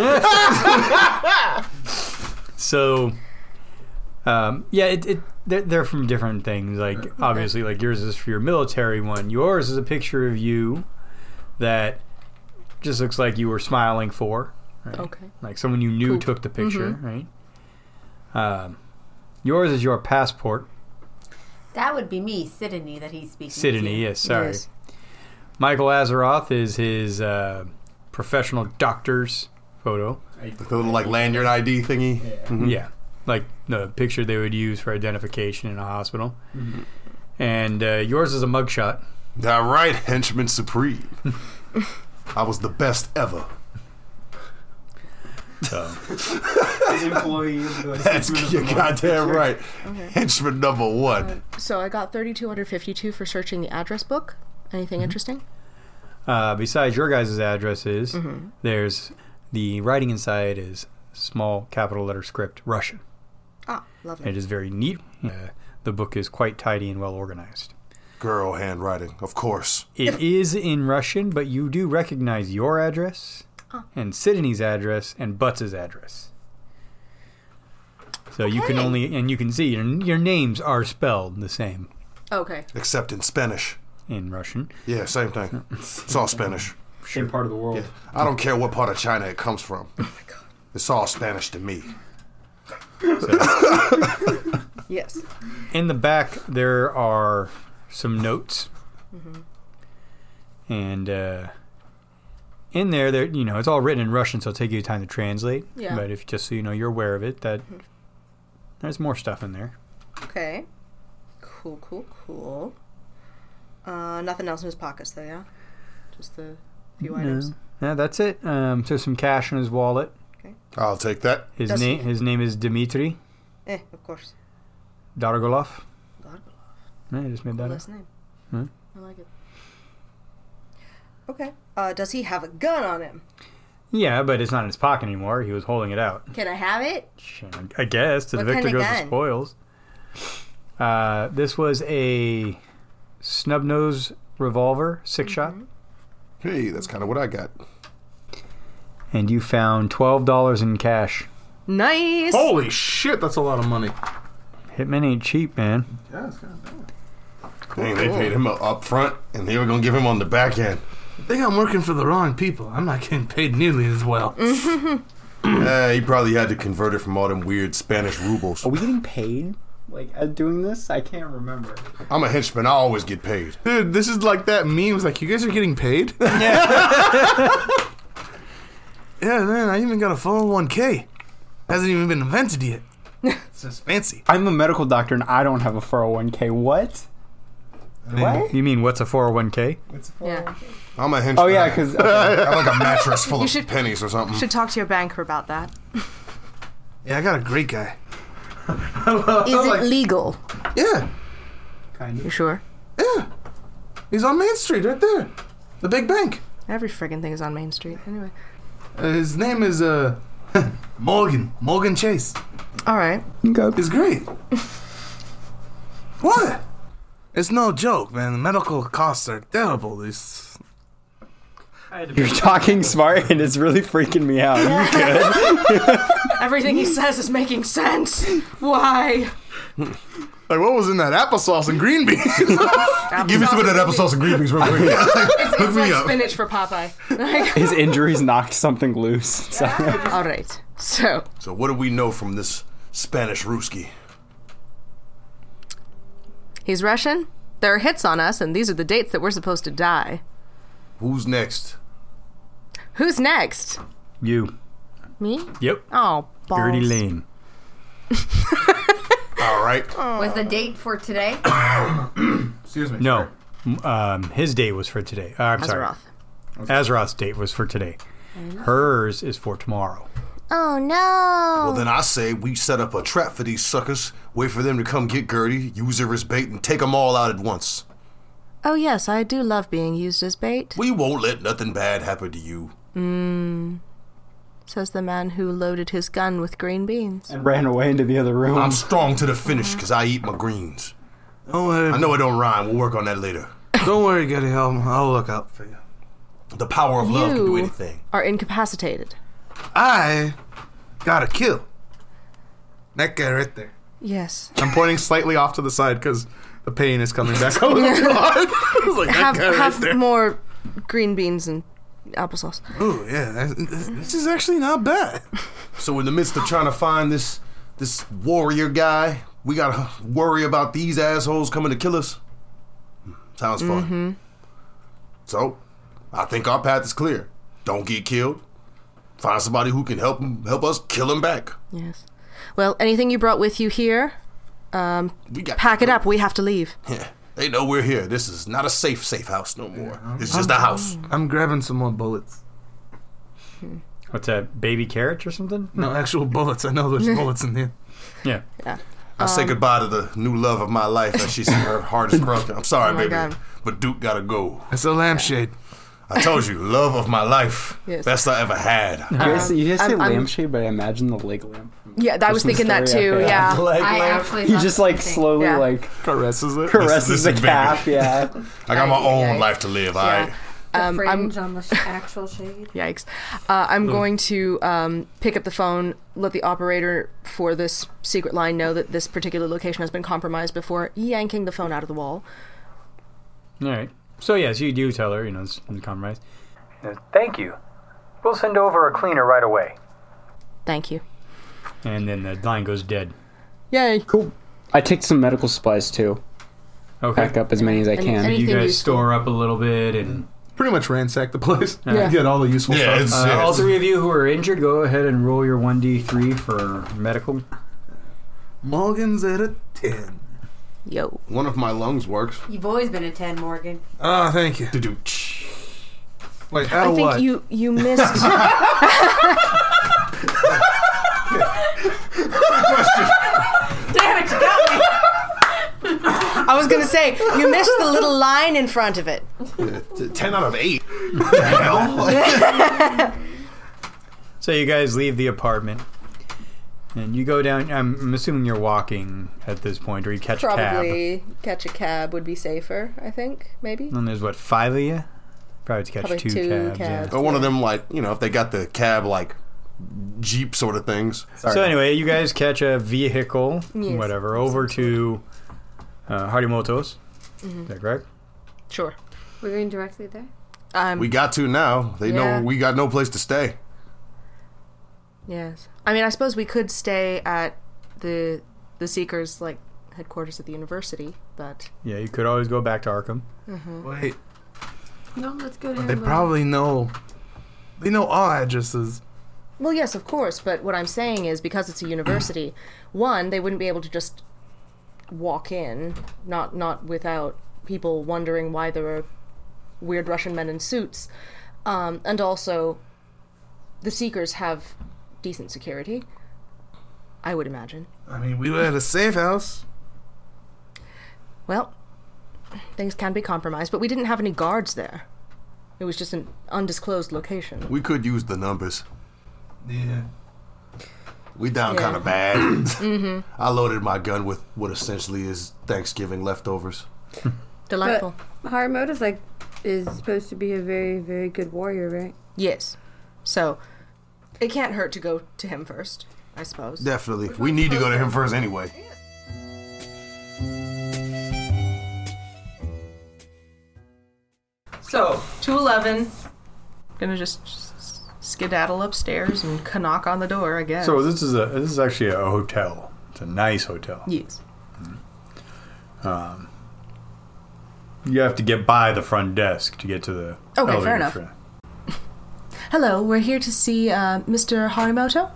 had. So, um, yeah, it, it they're, they're from different things. Like, obviously, like yours is for your military one. Yours is a picture of you that just looks like you were smiling for. Right? Okay. Like someone you knew Cool. took the picture, right? Um, yours is your passport. That would be me, Sidney, that he's speaking Sydney, to. yes, sorry. Yes. Michael Azeroth is his uh, professional doctor's photo. The little like lanyard I D thingy. Mhm. Yeah, like the picture they would use for identification in a hospital. And uh, yours is a mugshot. That right, henchman supreme. I was the best ever. So, His employees. That's you're goddamn right. Okay. Henchman number one. So I got thirty-two fifty-two for searching the address book. Anything interesting? uh, besides your guys' addresses, Mm-hmm. there's the writing inside is small capital letter script Russian. Ah, lovely. It is very neat. Uh, the book is quite tidy and well organized. Girl handwriting, of course. It is in Russian, but you do recognize your address and Sydney's address and Butts' address. So you can Okay. only, and you can see your, your names are spelled the same Okay. Except in Spanish. in Russian. Yeah, same thing. It's all Spanish. Same part of the world. I don't care what part of China it comes from. It's all Spanish to me. Yes. in the back, there are some notes. Mm-hmm. And uh, in there, there, you know, it's all written in Russian, so it'll take you time to translate. Yeah. But if just so you know, you're aware of it, that Mm-hmm. there's more stuff in there. Okay. Cool, cool, cool. Uh, nothing else in his pockets, though, yeah? Just the few items. Yeah, that's it. Um, so some cash in his wallet. I'll take that. His Does he- name, his name is Dmitry Eh, of course. Dargolov. Gargolov. Yeah, I just made Cool that last up. name. Huh? I like it. Okay. Uh, does he have a gun on him? Yeah, but it's not in his pocket anymore. He was holding it out. Can I have it? Sure, I guess to the What victor kind of goes the gun? spoils. Uh, this was a snub nose revolver, six shot, Hey, that's kind of what I got. and you found twelve dollars in cash. Nice! Holy shit, that's a lot of money. Hitman ain't cheap, man. Yeah, it's kind of Dang, they paid him up front, and they were gonna give him on the back end. I think I'm working for the wrong people. I'm not getting paid nearly as well. Uh, he probably had to convert it from all them weird Spanish rubles. Are we getting paid? Like, at doing this? I can't remember. I'm a henchman. I always get paid. Dude, this is like that meme. It's like, you guys are getting paid? Yeah. Yeah, man, I even got a four oh one k. Hasn't even been invented yet. It's just fancy. I'm a medical doctor and I don't have a four oh one k. What? What? You mean what's a four oh one k? Yeah. I'm a henchman. Oh, yeah, because... I have like a mattress full You of should- pennies or something. You should talk to your banker about that. Yeah, I got a great guy. Is it legal? Yeah, You sure? yeah. He's on Main Street right there. The big bank. Every friggin' thing is on Main Street. Anyway. Uh, his name is, uh, Morgan. Morgan Chase. All right. He's great. What? It's no joke, man. The medical costs are terrible. These. You're talking smart and it's really freaking me out. You good? Everything he says is making sense. Why? Like, what was in that applesauce and green beans? Give me some of that applesauce and green beans real quick. It's, Hook it's me like up. spinach for Popeye. Like, His injuries knocked something loose. So. all right. So, So what do we know from this Spanish Ruski? he's Russian. There are hits on us, and these are the dates that we're supposed to die. Who's next? Who's next? You. Me? Yep. Oh, balls. Gertie Lane. All right. Was the date for today? Excuse me. No. M- Um, his date was for today. Uh, I'm sorry. Azeroth. Azeroth's date was for today. Hers is for tomorrow. Oh, no. Well, then I say we set up a trap for these suckers, wait for them to come get Gertie, use her as bait, and take them all out at once. Oh, yes, I do love being used as bait, We won't let nothing bad happen to you. says the man who loaded his gun with green beans. And ran away into the other room. I'm strong to the finish because I eat my greens. Don't worry. I know it don't rhyme. We'll work on that later. Don't worry, Getty. I'll, I'll look out for you. The power of love can do You anything. are incapacitated. I got a kill. That guy right there. Yes. I'm pointing slightly off to the side because the pain is coming back. Oh, God. I was like, that Have, guy right have there. more green beans and applesauce. Oh, yeah. that- This is actually not bad. So in the midst of trying to find this this warrior guy, we gotta worry about these assholes coming to kill us. Sounds fun. Mm-hmm. So, I think our path is clear. Don't get killed. Find somebody who can help 'em- help us kill him back. Yes. Well, anything you brought with you here, um, We got pack it up. We have to leave. Yeah, they know we're here. This is not a safe, safe house no more. It's just a house. I'm grabbing some more bullets. What's that? Baby carrots or something? No, actual bullets. I know there's bullets in here. Yeah. I say goodbye to the new love of my life as she's her heart is broken. I'm sorry, Oh my baby, God. but Duke gotta go. It's a lampshade. I told you, love of my life, Yes. best I ever had. You guys, you guys say I'm- I'm- lampshade, but I imagine the leg lamp. Yeah, I was Christmas thinking that story, too. okay. Yeah. Leg I lamp. actually He thought just the like same thing. slowly Yeah. like Caresses it. caresses the Listen, calf. Yeah. I got my Ay, own ay, ay. life to live. All right. The Um, I'm- fringe on the sh- actual shade. Yikes. Uh, I'm going to um, pick up the phone, let the operator for this secret line know that this particular location has been compromised before yanking the phone out of the wall. All right. So, yes, you do tell her, you know, it's been compromised. Uh, Thank you. We'll send over a cleaner right away. Thank you. And then the line goes dead. Yay. Cool. I take some medical supplies too. Okay. Pack up as many as I Any- can. any- You Anything guys useful. store up a little bit, and Pretty much ransack the place. Yeah. Get all the useful Yeah, stuff. it's- uh, yeah, all three of you who are injured, go ahead and roll your one d three for medical. Morgan's at a ten. Yo. One of my lungs works. You've always been a ten, Morgan. Ah, thank you. To do. Wait, I out of think what? you you missed. Damn it, you got me. I was gonna say you missed the little line in front of it. Ten out of eight. What the hell? So you guys leave the apartment, and you go down. I'm, I'm assuming you're walking at this point, or you catch a cab. Probably catch a cab would be safer. I think maybe. And there's what, five of you? Probably to catch Probably two, two cabs. cabs. Or one of them, like, you know, if they got the cab, like, Jeep sort of things. Yeah. So anyway, you guys catch a vehicle, Yes. whatever, over to uh, Harimoto's. Mm-hmm. Is that correct? Sure. We're going directly there. Um, We got to now. They Yeah. know we got no place to stay. Yes. I mean, I suppose we could stay at the the Seekers like headquarters at the university, but Yeah, you could always go back to Arkham. Wait, No, let's go to they probably know. They know all addresses. well, yes, of course. But what I'm saying is because it's a university, one, they wouldn't be able to just walk in, not not without people wondering why there are weird Russian men in suits, um, and also the Seekers have decent security, I would imagine. I mean, we were at a safe house. Well, things can be compromised, but we didn't have any guards there. It was just an undisclosed location. We could use the numbers. Yeah. We down Yeah. kind of bad. mm-hmm. I loaded my gun with what essentially is Thanksgiving leftovers. Delightful. But Harimoto's like is supposed to be a very, very good warrior, right? Yes. So, it can't hurt to go to him first, I suppose. Definitely. We need to go to him first anyway. So, two eleven. Gonna just, just skedaddle upstairs and knock on the door, I guess. So this is a this is actually a hotel. It's a nice hotel. Yes. Um, you have to get by the front desk to get to the Okay, elevator fair enough. front. Hello, we're here to see uh, Mister Harimoto.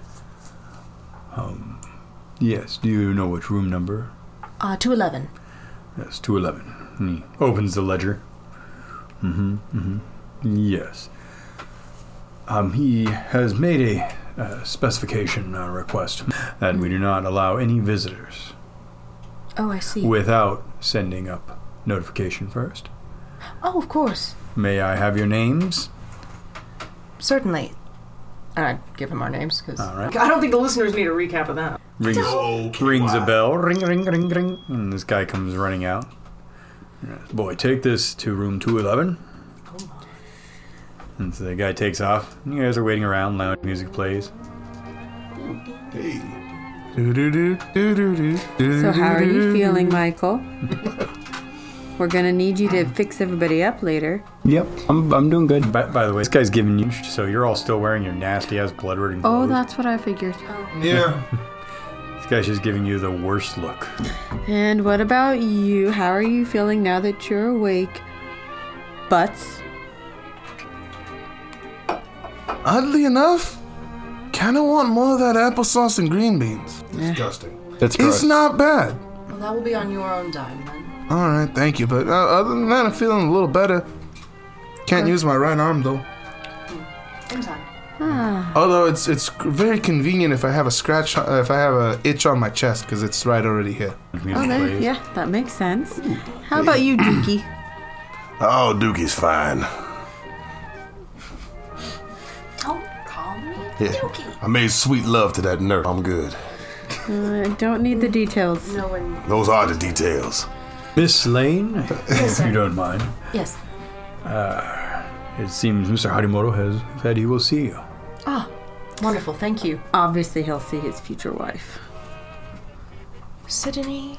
Um, yes. Do you know which room number? Uh, two eleven. Yes, two eleven. And he opens the ledger. Mm-hmm. Mm-hmm. Yes. Um, he has made a uh, specification uh, request that we do not allow any visitors Oh, I see. without sending up notification first. Oh, of course. May I have your names? Certainly. And I'd give him our names, because All right. I don't think the listeners need a recap of that. Rings, rings a bell. Ring, ring, ring, ring. And this guy comes running out. Yes, boy, take this to room two eleven. And so the guy takes off. You guys are waiting around. Loud music plays. Hey. So how are you feeling, Michael? We're gonna need you to fix everybody up later. Yep, I'm I'm doing good. By, by the way, this guy's giving you. So you're all still wearing your nasty ass blood-ridden clothes. Oh, that's what I figured. Yeah. This guy's just giving you the worst look. And what about you? How are you feeling now that you're awake? Butts. Oddly enough, kind of want more of that applesauce and green beans. Disgusting. That's It's gross. not bad. Well, that will be on your own dime, then. All right, thank you. But uh, other than that, I'm feeling a little better. Can't use my right arm though. In time. Although it's it's very convenient if I have a scratch, uh, if I have a itch on my chest because it's right already here. Music Oh, there, plays. yeah, that makes sense. How about you, Dookie? Oh, Dookie's fine. Don't call me Yeah. Dookie. I made sweet love to that nurse. I'm good. Uh, I don't need the details. No one. Those are the details. Miss Lane, if you don't mind. Yes. It seems Mister Harimoto has said he will see you. Ah, wonderful. Thank you. Obviously, he'll see his future wife. Sydney.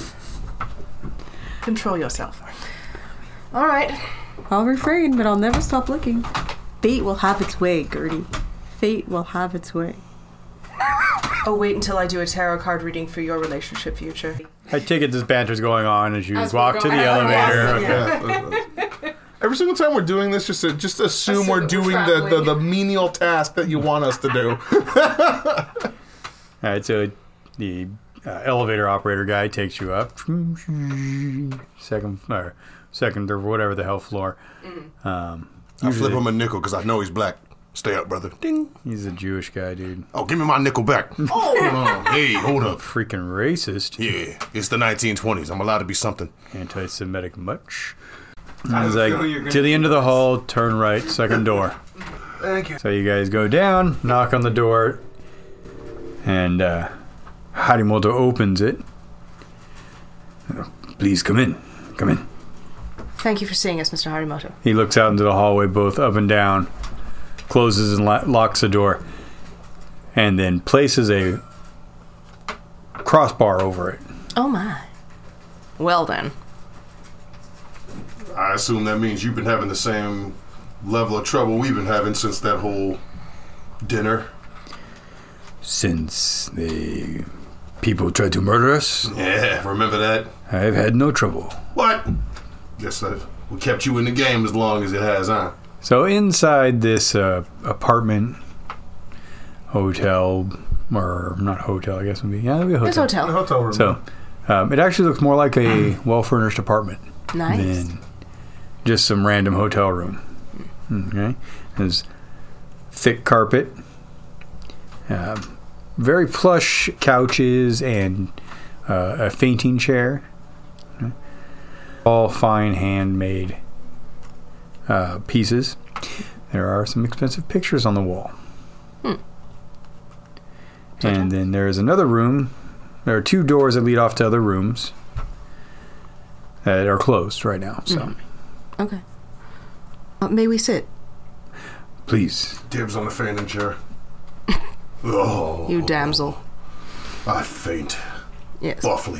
Control yourself. All right. I'll refrain, but I'll never stop looking. Fate will have its way, Gertie. Fate will have its way. Oh, wait until I do a tarot card reading for your relationship future. I take it this banter's going on as you As walk we're to the going- elevator. Yes, Okay. Every single time we're doing this, just uh, just assume, Assume we're that we're doing the, the, traveling. the menial task that you want us to do. All right, so the uh, elevator operator guy takes you up, second or second or whatever the hell floor. Um, I flip usually- him a nickel because I know he's black. Stay up, brother. Ding. He's a Jewish guy, dude. Oh, give me my nickel back. Oh, hey, hold up. Freaking racist. Yeah, it's the nineteen twenties. I'm allowed to be something. Anti-Semitic much. He's like, to the end of the hall, turn right, second door. Thank you. So you guys go down, knock on the door, and uh, Harimoto opens it. Oh, please come in. Come in. Thank you for seeing us, Mister Harimoto. He looks out into the hallway, both up and down, closes and lo- locks the door, and then places a crossbar over it. Oh my. Well then. I assume that means you've been having the same level of trouble we've been having since that whole dinner. Since the people tried to murder us, Yeah, remember that? I've had no trouble. What? Guess that we kept you in the game as long as it has, huh? So inside this uh, apartment, hotel, or not hotel, I guess it would be. Yeah, it would be a hotel. It's hotel. Hotel room. So um, it actually looks more like a well-furnished apartment Nice. than just some random hotel room. Okay, there's thick carpet, um, very plush couches, and uh, a fainting chair. Okay. All fine handmade uh, pieces. There are some expensive pictures on the wall. Hmm. And then there is another room. There are two doors that lead off to other rooms that are closed right now. So, Mm. Okay. Uh, may we sit? please. Dibs on the fainting chair. Oh, You damsel. I faint. Yes. Awfully.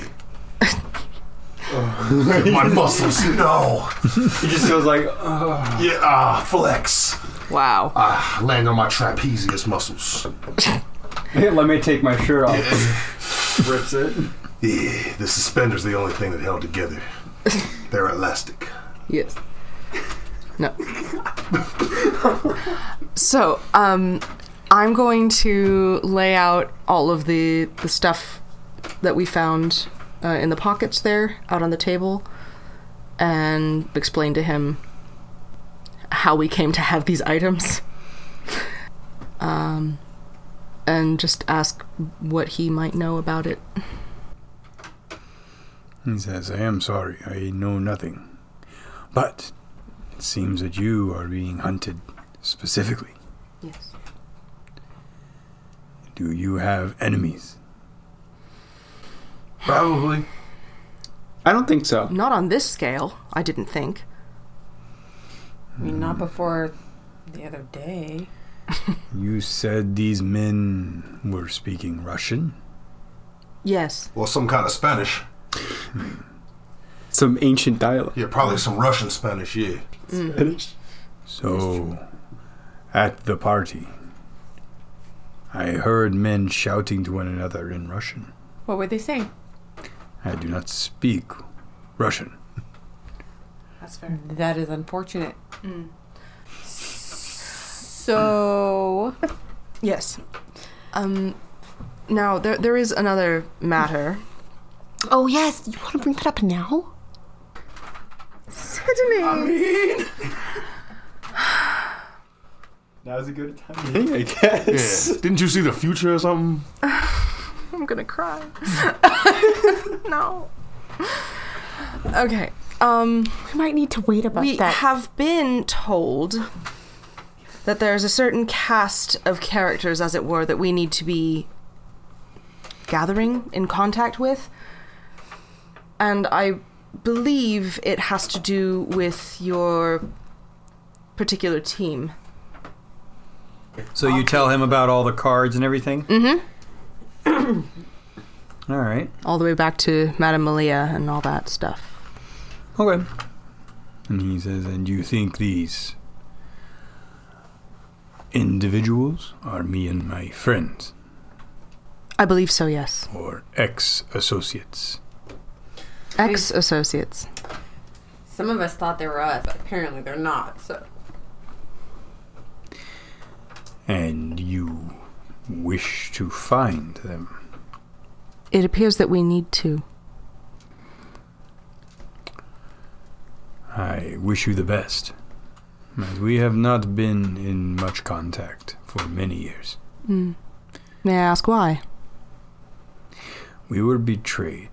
My muscles, no. He just goes like, Yeah, ah, flex. Wow. Ah, land on my trapezius muscles. hey, let me take my shirt off. Rips it. Yeah, the suspender's the only thing that held together. They're elastic. Yes. No. So, um, I'm going to lay out all of the the stuff that we found uh, in the pockets there, out on the table, and explain to him how we came to have these items. Um, and just ask what he might know about it. He says, I am sorry. I know nothing. But it seems that you are being hunted specifically. Yes. Do you have enemies? Probably. I don't think so. Not on this scale, I didn't think. I mean, not before the other day. You said these men were speaking Russian? Yes. Well, some kind of Spanish. Some ancient dialect. Yeah, probably some Russian Spanish, yeah. So, at the party, I heard men shouting to one another in Russian. What were they saying? I do not speak Russian. That's fair. That is unfortunate. So, Yes. Um, now, there there is another matter. Oh, yes. You want to bring that up now? Certainly. Now's a good time, I guess. Yeah. Didn't you see the future or something? I'm gonna cry. No. Okay. Um, We might need to wait about we that. have been told that there's a certain cast of characters, as it were, that we need to be gathering in contact with. And I believe it has to do with your particular team. So you tell him about all the cards and everything? Mm-hmm. All right. All the way back to Madame Malia and all that stuff. Okay. And he says, and you think these individuals are me and my friends? I believe so, yes. Or ex-associates? Ex-associates. Some of us thought they were us, but apparently they're not, so. And you wish to find them? It appears that we need to. I wish you the best. As we have not been in much contact for many years. Mm. May I ask why? We were betrayed.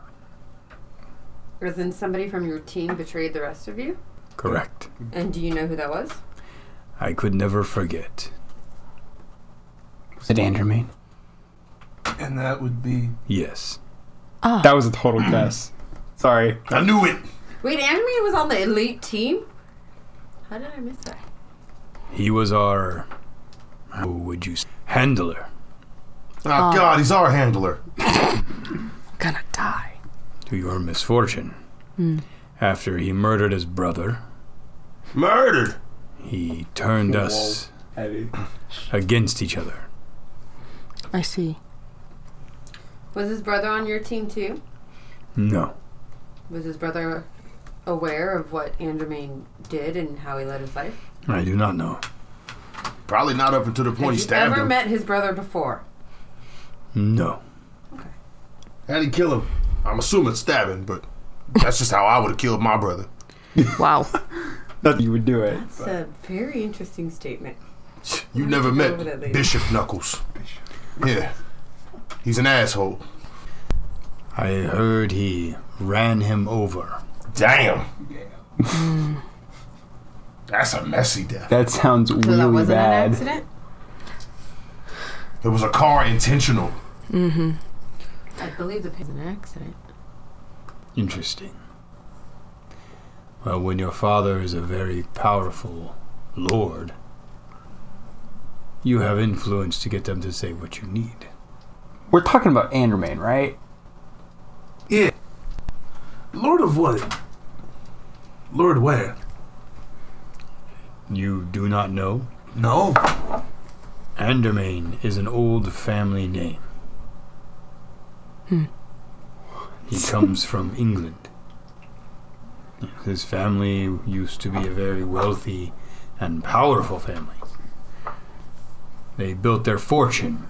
Wasn't somebody from your team betrayed the rest of you? Correct. And do you know who that was? I could never forget. Was it Andromane? And that would be... Yes. Ah. That was a total guess. Sorry. I knew it! Wait, Andromane was on the elite team? How did I miss that? He was our... How would you say? Handler. Oh, oh. God, he's our handler. Gonna die. To your misfortune. Mm. After he murdered his brother... Murdered? He turned Whoa. us Heavy. against each other. I see. Was his brother on your team too? No. Was his brother aware of what Andromane did and how he led his life? I do not know. Probably not up until the point Have he you stabbed ever him. met his brother before? No. Okay. How'd he kill him? I'm assuming stabbing, but that's just how I would have killed my brother. Wow. That you would do it. That's but. a very interesting statement. You Why never don't you go over met that later? Bishop Knuckles. Yeah. He's an asshole. I heard he ran him over. Damn. That's a messy death. That sounds So really that wasn't bad. an accident? It was a car intentional. Mm-hmm. I believe the was an accident. Interesting. Well, when your father is a very powerful lord, you have influence to get them to say what you need. We're talking about Andromane, right? Yeah. Lord of what? Lord where? You do not know? No. Andromane is an old family name. Hmm. He comes from England. His family used to be a very wealthy and powerful family. They built their fortune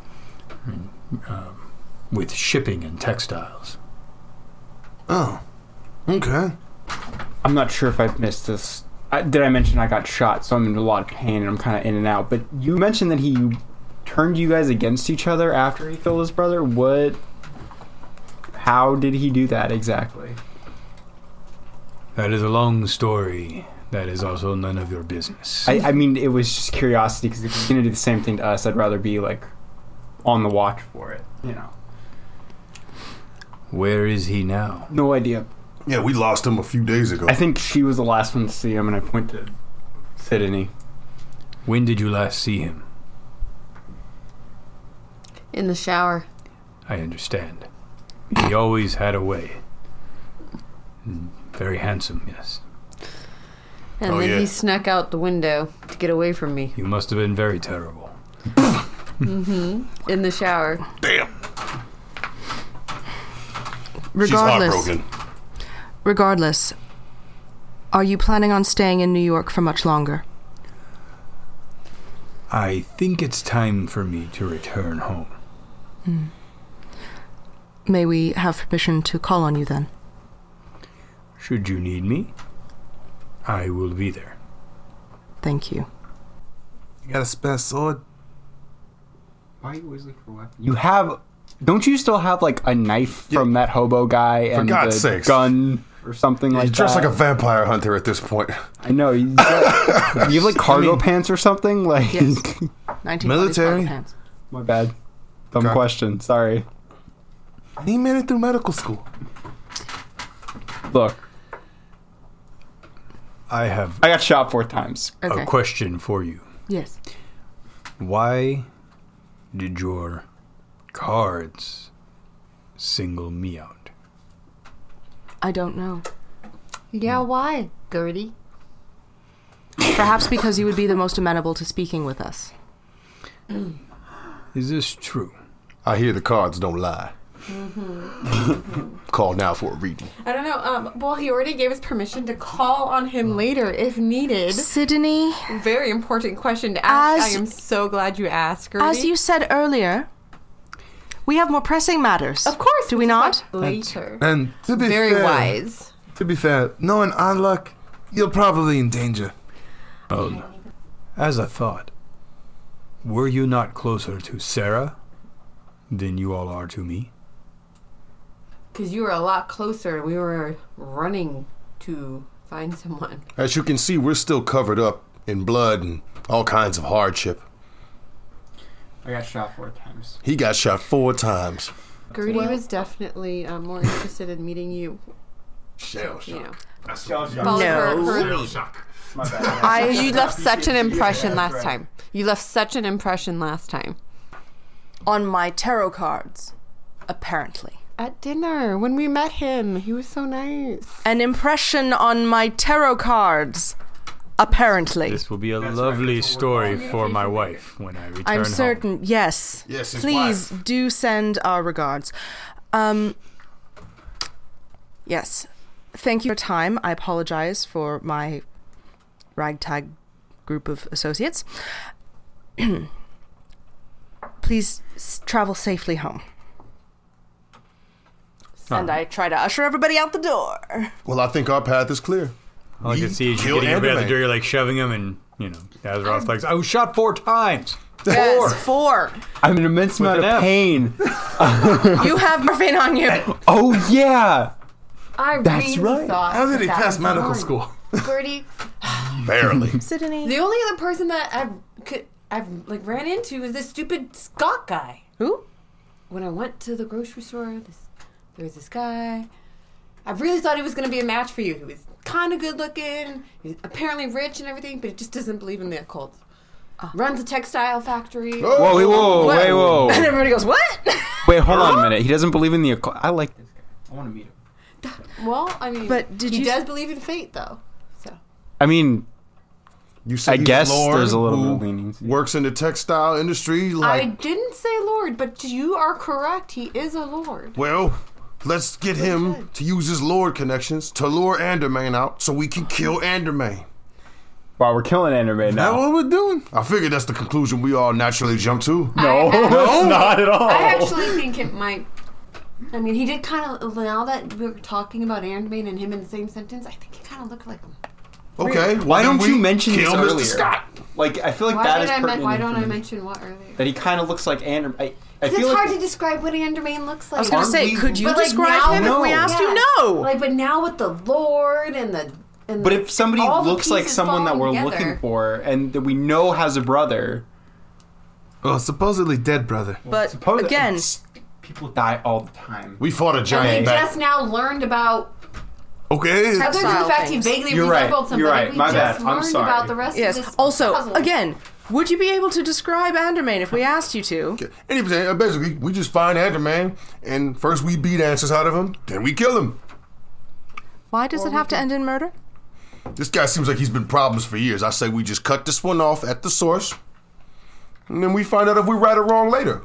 um, with shipping and textiles. Oh. Okay. I'm not sure if I've missed this. I, did I mention I got shot, so I'm in a lot of pain and I'm kind of in and out. But you mentioned that he turned you guys against each other after he killed his brother. What? How did he do that exactly? That is a long story. That is also none of your business. I, I mean, it was just curiosity, because if he's going to do the same thing to us, I'd rather be, like, on the watch for it, you know. Where is he now? No idea. Yeah, we lost him a few days ago. I think she was the last one to see him, and I point to Sydney. When did you last see him? In the shower. I understand. He always had a way. Very handsome, yes. And Oh, then yeah. he snuck out the window to get away from me. You must have been very terrible. Mm-hmm. In the shower. Damn. Regardless, She's heartbroken. regardless, are you planning on staying in New York for much longer? I think it's time for me to return home. Hmm. May we have permission to call on you then? Should you need me, I will be there. Thank you. You got a spare sword? Why are you always looking for weapons? You have... Don't you still have, like, a knife from that hobo guy and God's the sakes. gun or something like He's dressed that? like a vampire hunter at this point. I know. You, got, you have, like, cargo I mean- pants or something? Like, Yes. nineteen forties Military? cargo pants. my bad. Dumb Okay. question. Sorry. He made it through medical school. Look, I have I got shot four times. Okay. a question for you. Yes. Why did your cards single me out? I don't know. Yeah, why, Gertie? Perhaps because you would be the most amenable to speaking with us. Is this true? I hear the cards don't lie. Mm-hmm. Call now for a reading. I don't know. Um, well, he already gave us permission to call on him later if needed. Sydney. Very important question to ask. As, I am so glad you asked, Gertie. As you said earlier, we have more pressing matters. Of course. Do we not? Later. And to be Very fair, wise. To be fair, knowing Unluck, you're probably in danger. Oh, as I thought, were you not closer to Sarah than you all are to me? Because you were a lot closer. We were running to find someone. As you can see, we're still covered up in blood and all kinds of hardship. I got shot four times. He got shot four times. Gertie well, was definitely uh, more interested in meeting you. Shell shock. You know. Shell shock. No. Her, her Shell shock. My bad. I, you left such an impression last time. You left such an impression last time. On my tarot cards, apparently. At dinner, when we met him, he was so nice. An impression on my tarot cards, apparently. This will be a That's lovely right. story for my wife when I return I'm certain, home. yes. Yes, his Please wife. do send our regards. Um, yes. Thank you for your time. I apologize for my ragtag group of associates. Please s- travel safely home. And I try to usher everybody out the door. Well, I think our path is clear. All I can see is you getting everybody out the door, you're like shoving him, and, you know, Azeroth's like, I was shot four times. Yes, four. four. I'm in an immense amount of pain. You have morphine on you. Oh, yeah. I That's really right. thought How did he that pass was medical hard. school? Gertie, Barely. Sydney. The only other person that I've could, I've like ran into is this stupid Scott guy. Who? When I went to the grocery store, this, there was this guy. I really thought he was going to be a match for you. He was kind of good looking, he's apparently rich and everything, but he just doesn't believe in the occult. Uh, Runs a textile factory. Oh. Whoa, wait, whoa, What? wait, whoa. And everybody goes, what? Wait, hold on a minute. He doesn't believe in the occult. I like this guy. I want to meet him. Well, I mean, But did he you does s- believe in fate, though. So I mean, You said I he's guess Lord there's a little who bit of leniency. works in the textile industry. Like, I didn't say Lord, but you are correct. He is a Lord. well, let's get him to use his Lord connections to lure Andermain out so we can kill Andermain. Wow, we're killing Enderman Is that now. what we're doing? I figured that's the conclusion we all naturally jump to. No, it's not at all. I actually think it might. I mean, he did kind of. Now that we were talking about Andermain and him in the same sentence, I think he kind of looked like him. Okay. Why well, don't then you we mention this kill earlier? Mister Scott? Like, I feel like Why, that did is I men- pertinent why don't I information. mention what earlier? That he kind of looks like Ander. I, I It's feel hard like to describe what Andermain looks like. I was going to say, we- could you But, like, describe now- him if we No. asked you? Yeah. No. Like, but now with the Lord and the. And But the, if somebody all the looks like pieces someone that we're falling looking together- for and that we know has a brother, Well, supposedly dead brother. But suppose again, it's- people die all the time. We fought a And giant we back. just now learned about. Okay. Other than the Style fact things. he vaguely You're right, resembled somebody, you're right, we my just bad, I'm learned sorry. about the rest yes. of this Also, puzzle. again, would you be able to describe Andermain if we asked you to? Any percent, uh, basically, we just find Anderman, and first we beat answers out of him, then we kill him. Why does it have to end in murder? This guy seems like he's been problems for years. I say we just cut this one off at the source, and then we find out if we're right or wrong later.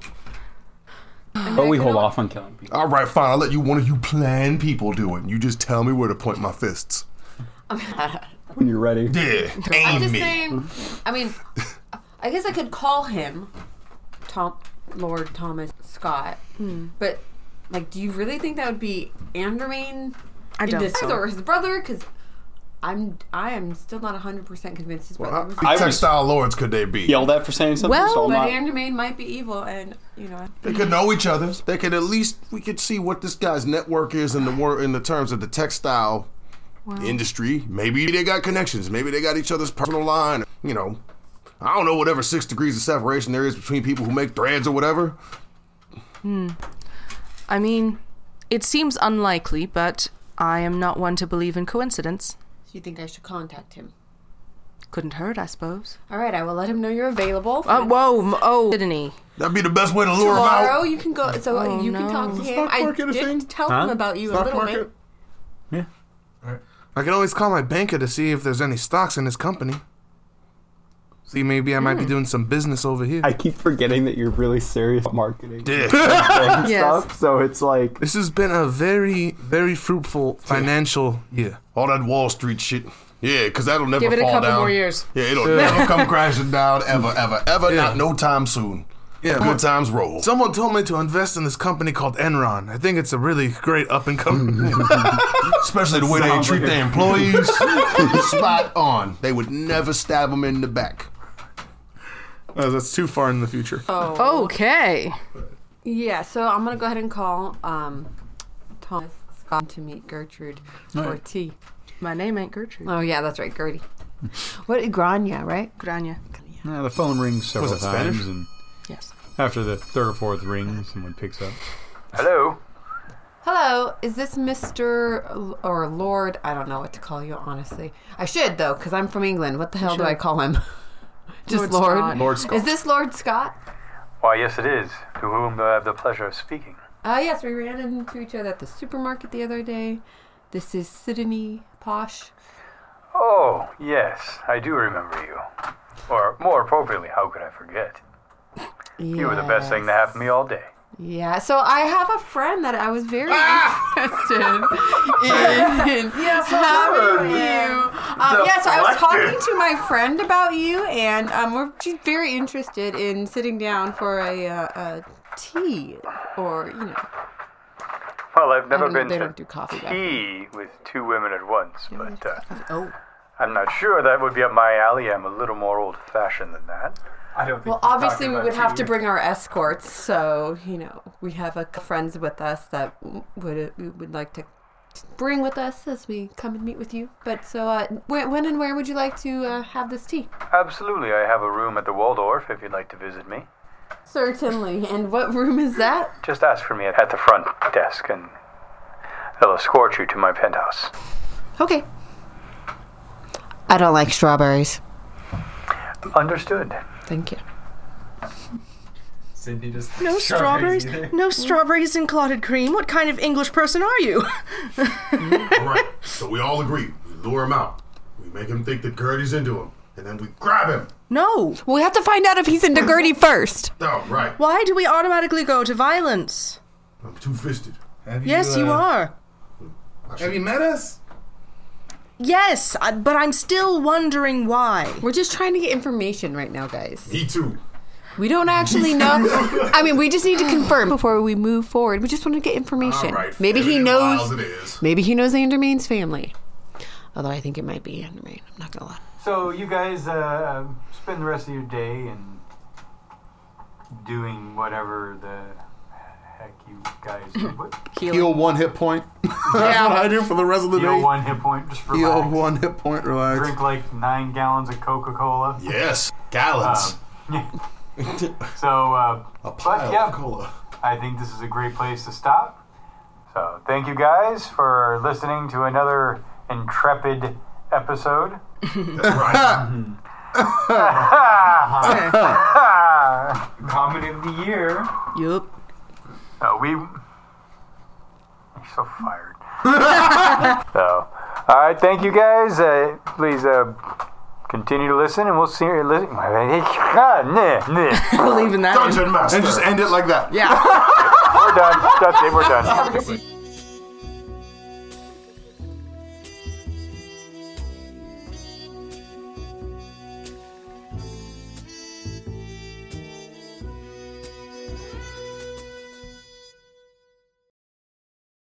But we hold off on killing people. All right, fine. I'll let you one of you plan people do it. You just tell me where to point my fists. When you're ready. Yeah, I'm aim just me. saying. I mean, I guess I could call him Tom, Lord Thomas Scott. Hmm. But like, do you really think that would be Andermain I in don't disguise so. or his brother? Because I'm, I am still not one hundred percent convinced his brother How was. many I was- textile lords could they be? Yelled at for saying something. Well, so I'm But not- Andermain might be evil, and you know. They could know each other. They could at least we could see what this guy's network is in the wor- in the terms of the textile industry. Maybe they got connections. Maybe they got each other's personal line. You know, I don't know whatever six degrees of separation there is between people who make threads or whatever. I mean, it seems unlikely, but I am not one to believe in coincidence. Do you think I should contact him? Couldn't hurt, I suppose. All right, I will let him know you're available. Uh, whoa, m- oh, Sydney. That'd be the best way to lure him Tomorrow out. you can go, so Oh, you can no. talk to Is him. stock I market a did thing? tell Huh? him about you a Stock little market? bit. Yeah. I can always call my banker to see if there's any stocks in his company. See, maybe I might be doing some business over here. I keep forgetting that you're really serious about marketing. Yeah. and Yes. stuff, so it's like This has been a very, very fruitful financial year. All that Wall Street shit. Yeah, because that'll never Give it a fall couple down. more years. Yeah, it'll never come crashing down ever, ever, ever. Yeah. Not no time soon. Yeah, Good but times roll. someone told me to invest in this company called Enron. I think it's a really great up and coming. Especially the way they Sounds treat like a- their employees. Spot on. They would never stab them in the back. Uh, that's too far in the future. Oh. Okay. Yeah, so I'm going to go ahead and call um, Thomas Scott to meet Gertrude for tea. My name ain't Gertrude. Oh, yeah, that's right, Gertie. What, Grania, right? Grania. Yeah, the phone rings several Was it times, Spanish? and Yes. after the third or fourth ring, someone picks up. Hello? Hello, is this Mister L- or Lord? I don't know what to call you, honestly. I should, though, because I'm from England. What the hell do I call him? Just Lord Lord? Scott. Lord Scott. Is this Lord Scott? Why, yes, it is. To whom do I have the pleasure of speaking? Uh, yes, we ran into each other at the supermarket the other day. This is Sydney Posh. Oh, yes, I do remember you. Or, more appropriately, how could I forget? You were the best thing to happen to me all day. Yeah, so I have a friend that I was very interested in having you. Um, yeah, so I was talking to my friend about you, and um, we're she's very interested in sitting down for a, uh, a tea, or you know. Well, I've never don't know, been they to don't do coffee back tea with two women at once, but uh, Oh. I'm not sure that would be up my alley. I'm a little more old-fashioned than that. I don't think Well, obviously, we would have to bring our escorts, so you know we have a friends with us that would we would like to bring with us as we come and meet with you. But so, uh, when, when and where would you like to uh, have this tea? Absolutely, I have a room at the Waldorf if you'd like to visit me. Certainly. And what room is that? Just ask for me at the front desk, and they'll escort you to my penthouse. Okay. I don't like strawberries. Understood. Thank you. Cindy just No strawberries. No strawberries and clotted cream. What kind of English person are you? All right, so we all agree. We lure him out. We make him think that Gertie's into him. And then we grab him. No. Well, we have to find out if he's into Gertie first. Oh, right. Why do we automatically go to violence? I'm two-fisted. Have Yes, you uh, are. Have you met us? Yes, I, but I'm still wondering why. We're just trying to get information right now, guys. Me too. We don't actually know. I mean, we just need to confirm before we move forward. We just want to get information. All right. Maybe he Family knows. Miles it is. Maybe he knows Andermain's family. Although I think it might be Andermain. I'm not gonna lie. So you guys uh, spend the rest of your day and doing whatever the heck you guys do. What? Heal one hit point. That's what I do for the rest of the Heal day. one hit point, just relax. Heal one hit point, relax. Drink like nine gallons of Coca-Cola. Yes, gallons. Um, so, uh, a but pile yeah, of cola. I think this is a great place to stop. So thank you guys for listening to another intrepid episode. That's right. Comedy of the year. Yup. Uh, we. You're so fired. So, all right. Thank you guys. Uh, please uh, continue to listen, and we'll see you. Listen. We're leaving that. in. Dungeon Master. And just end it like that. Yeah. We're done. That's it. We're done.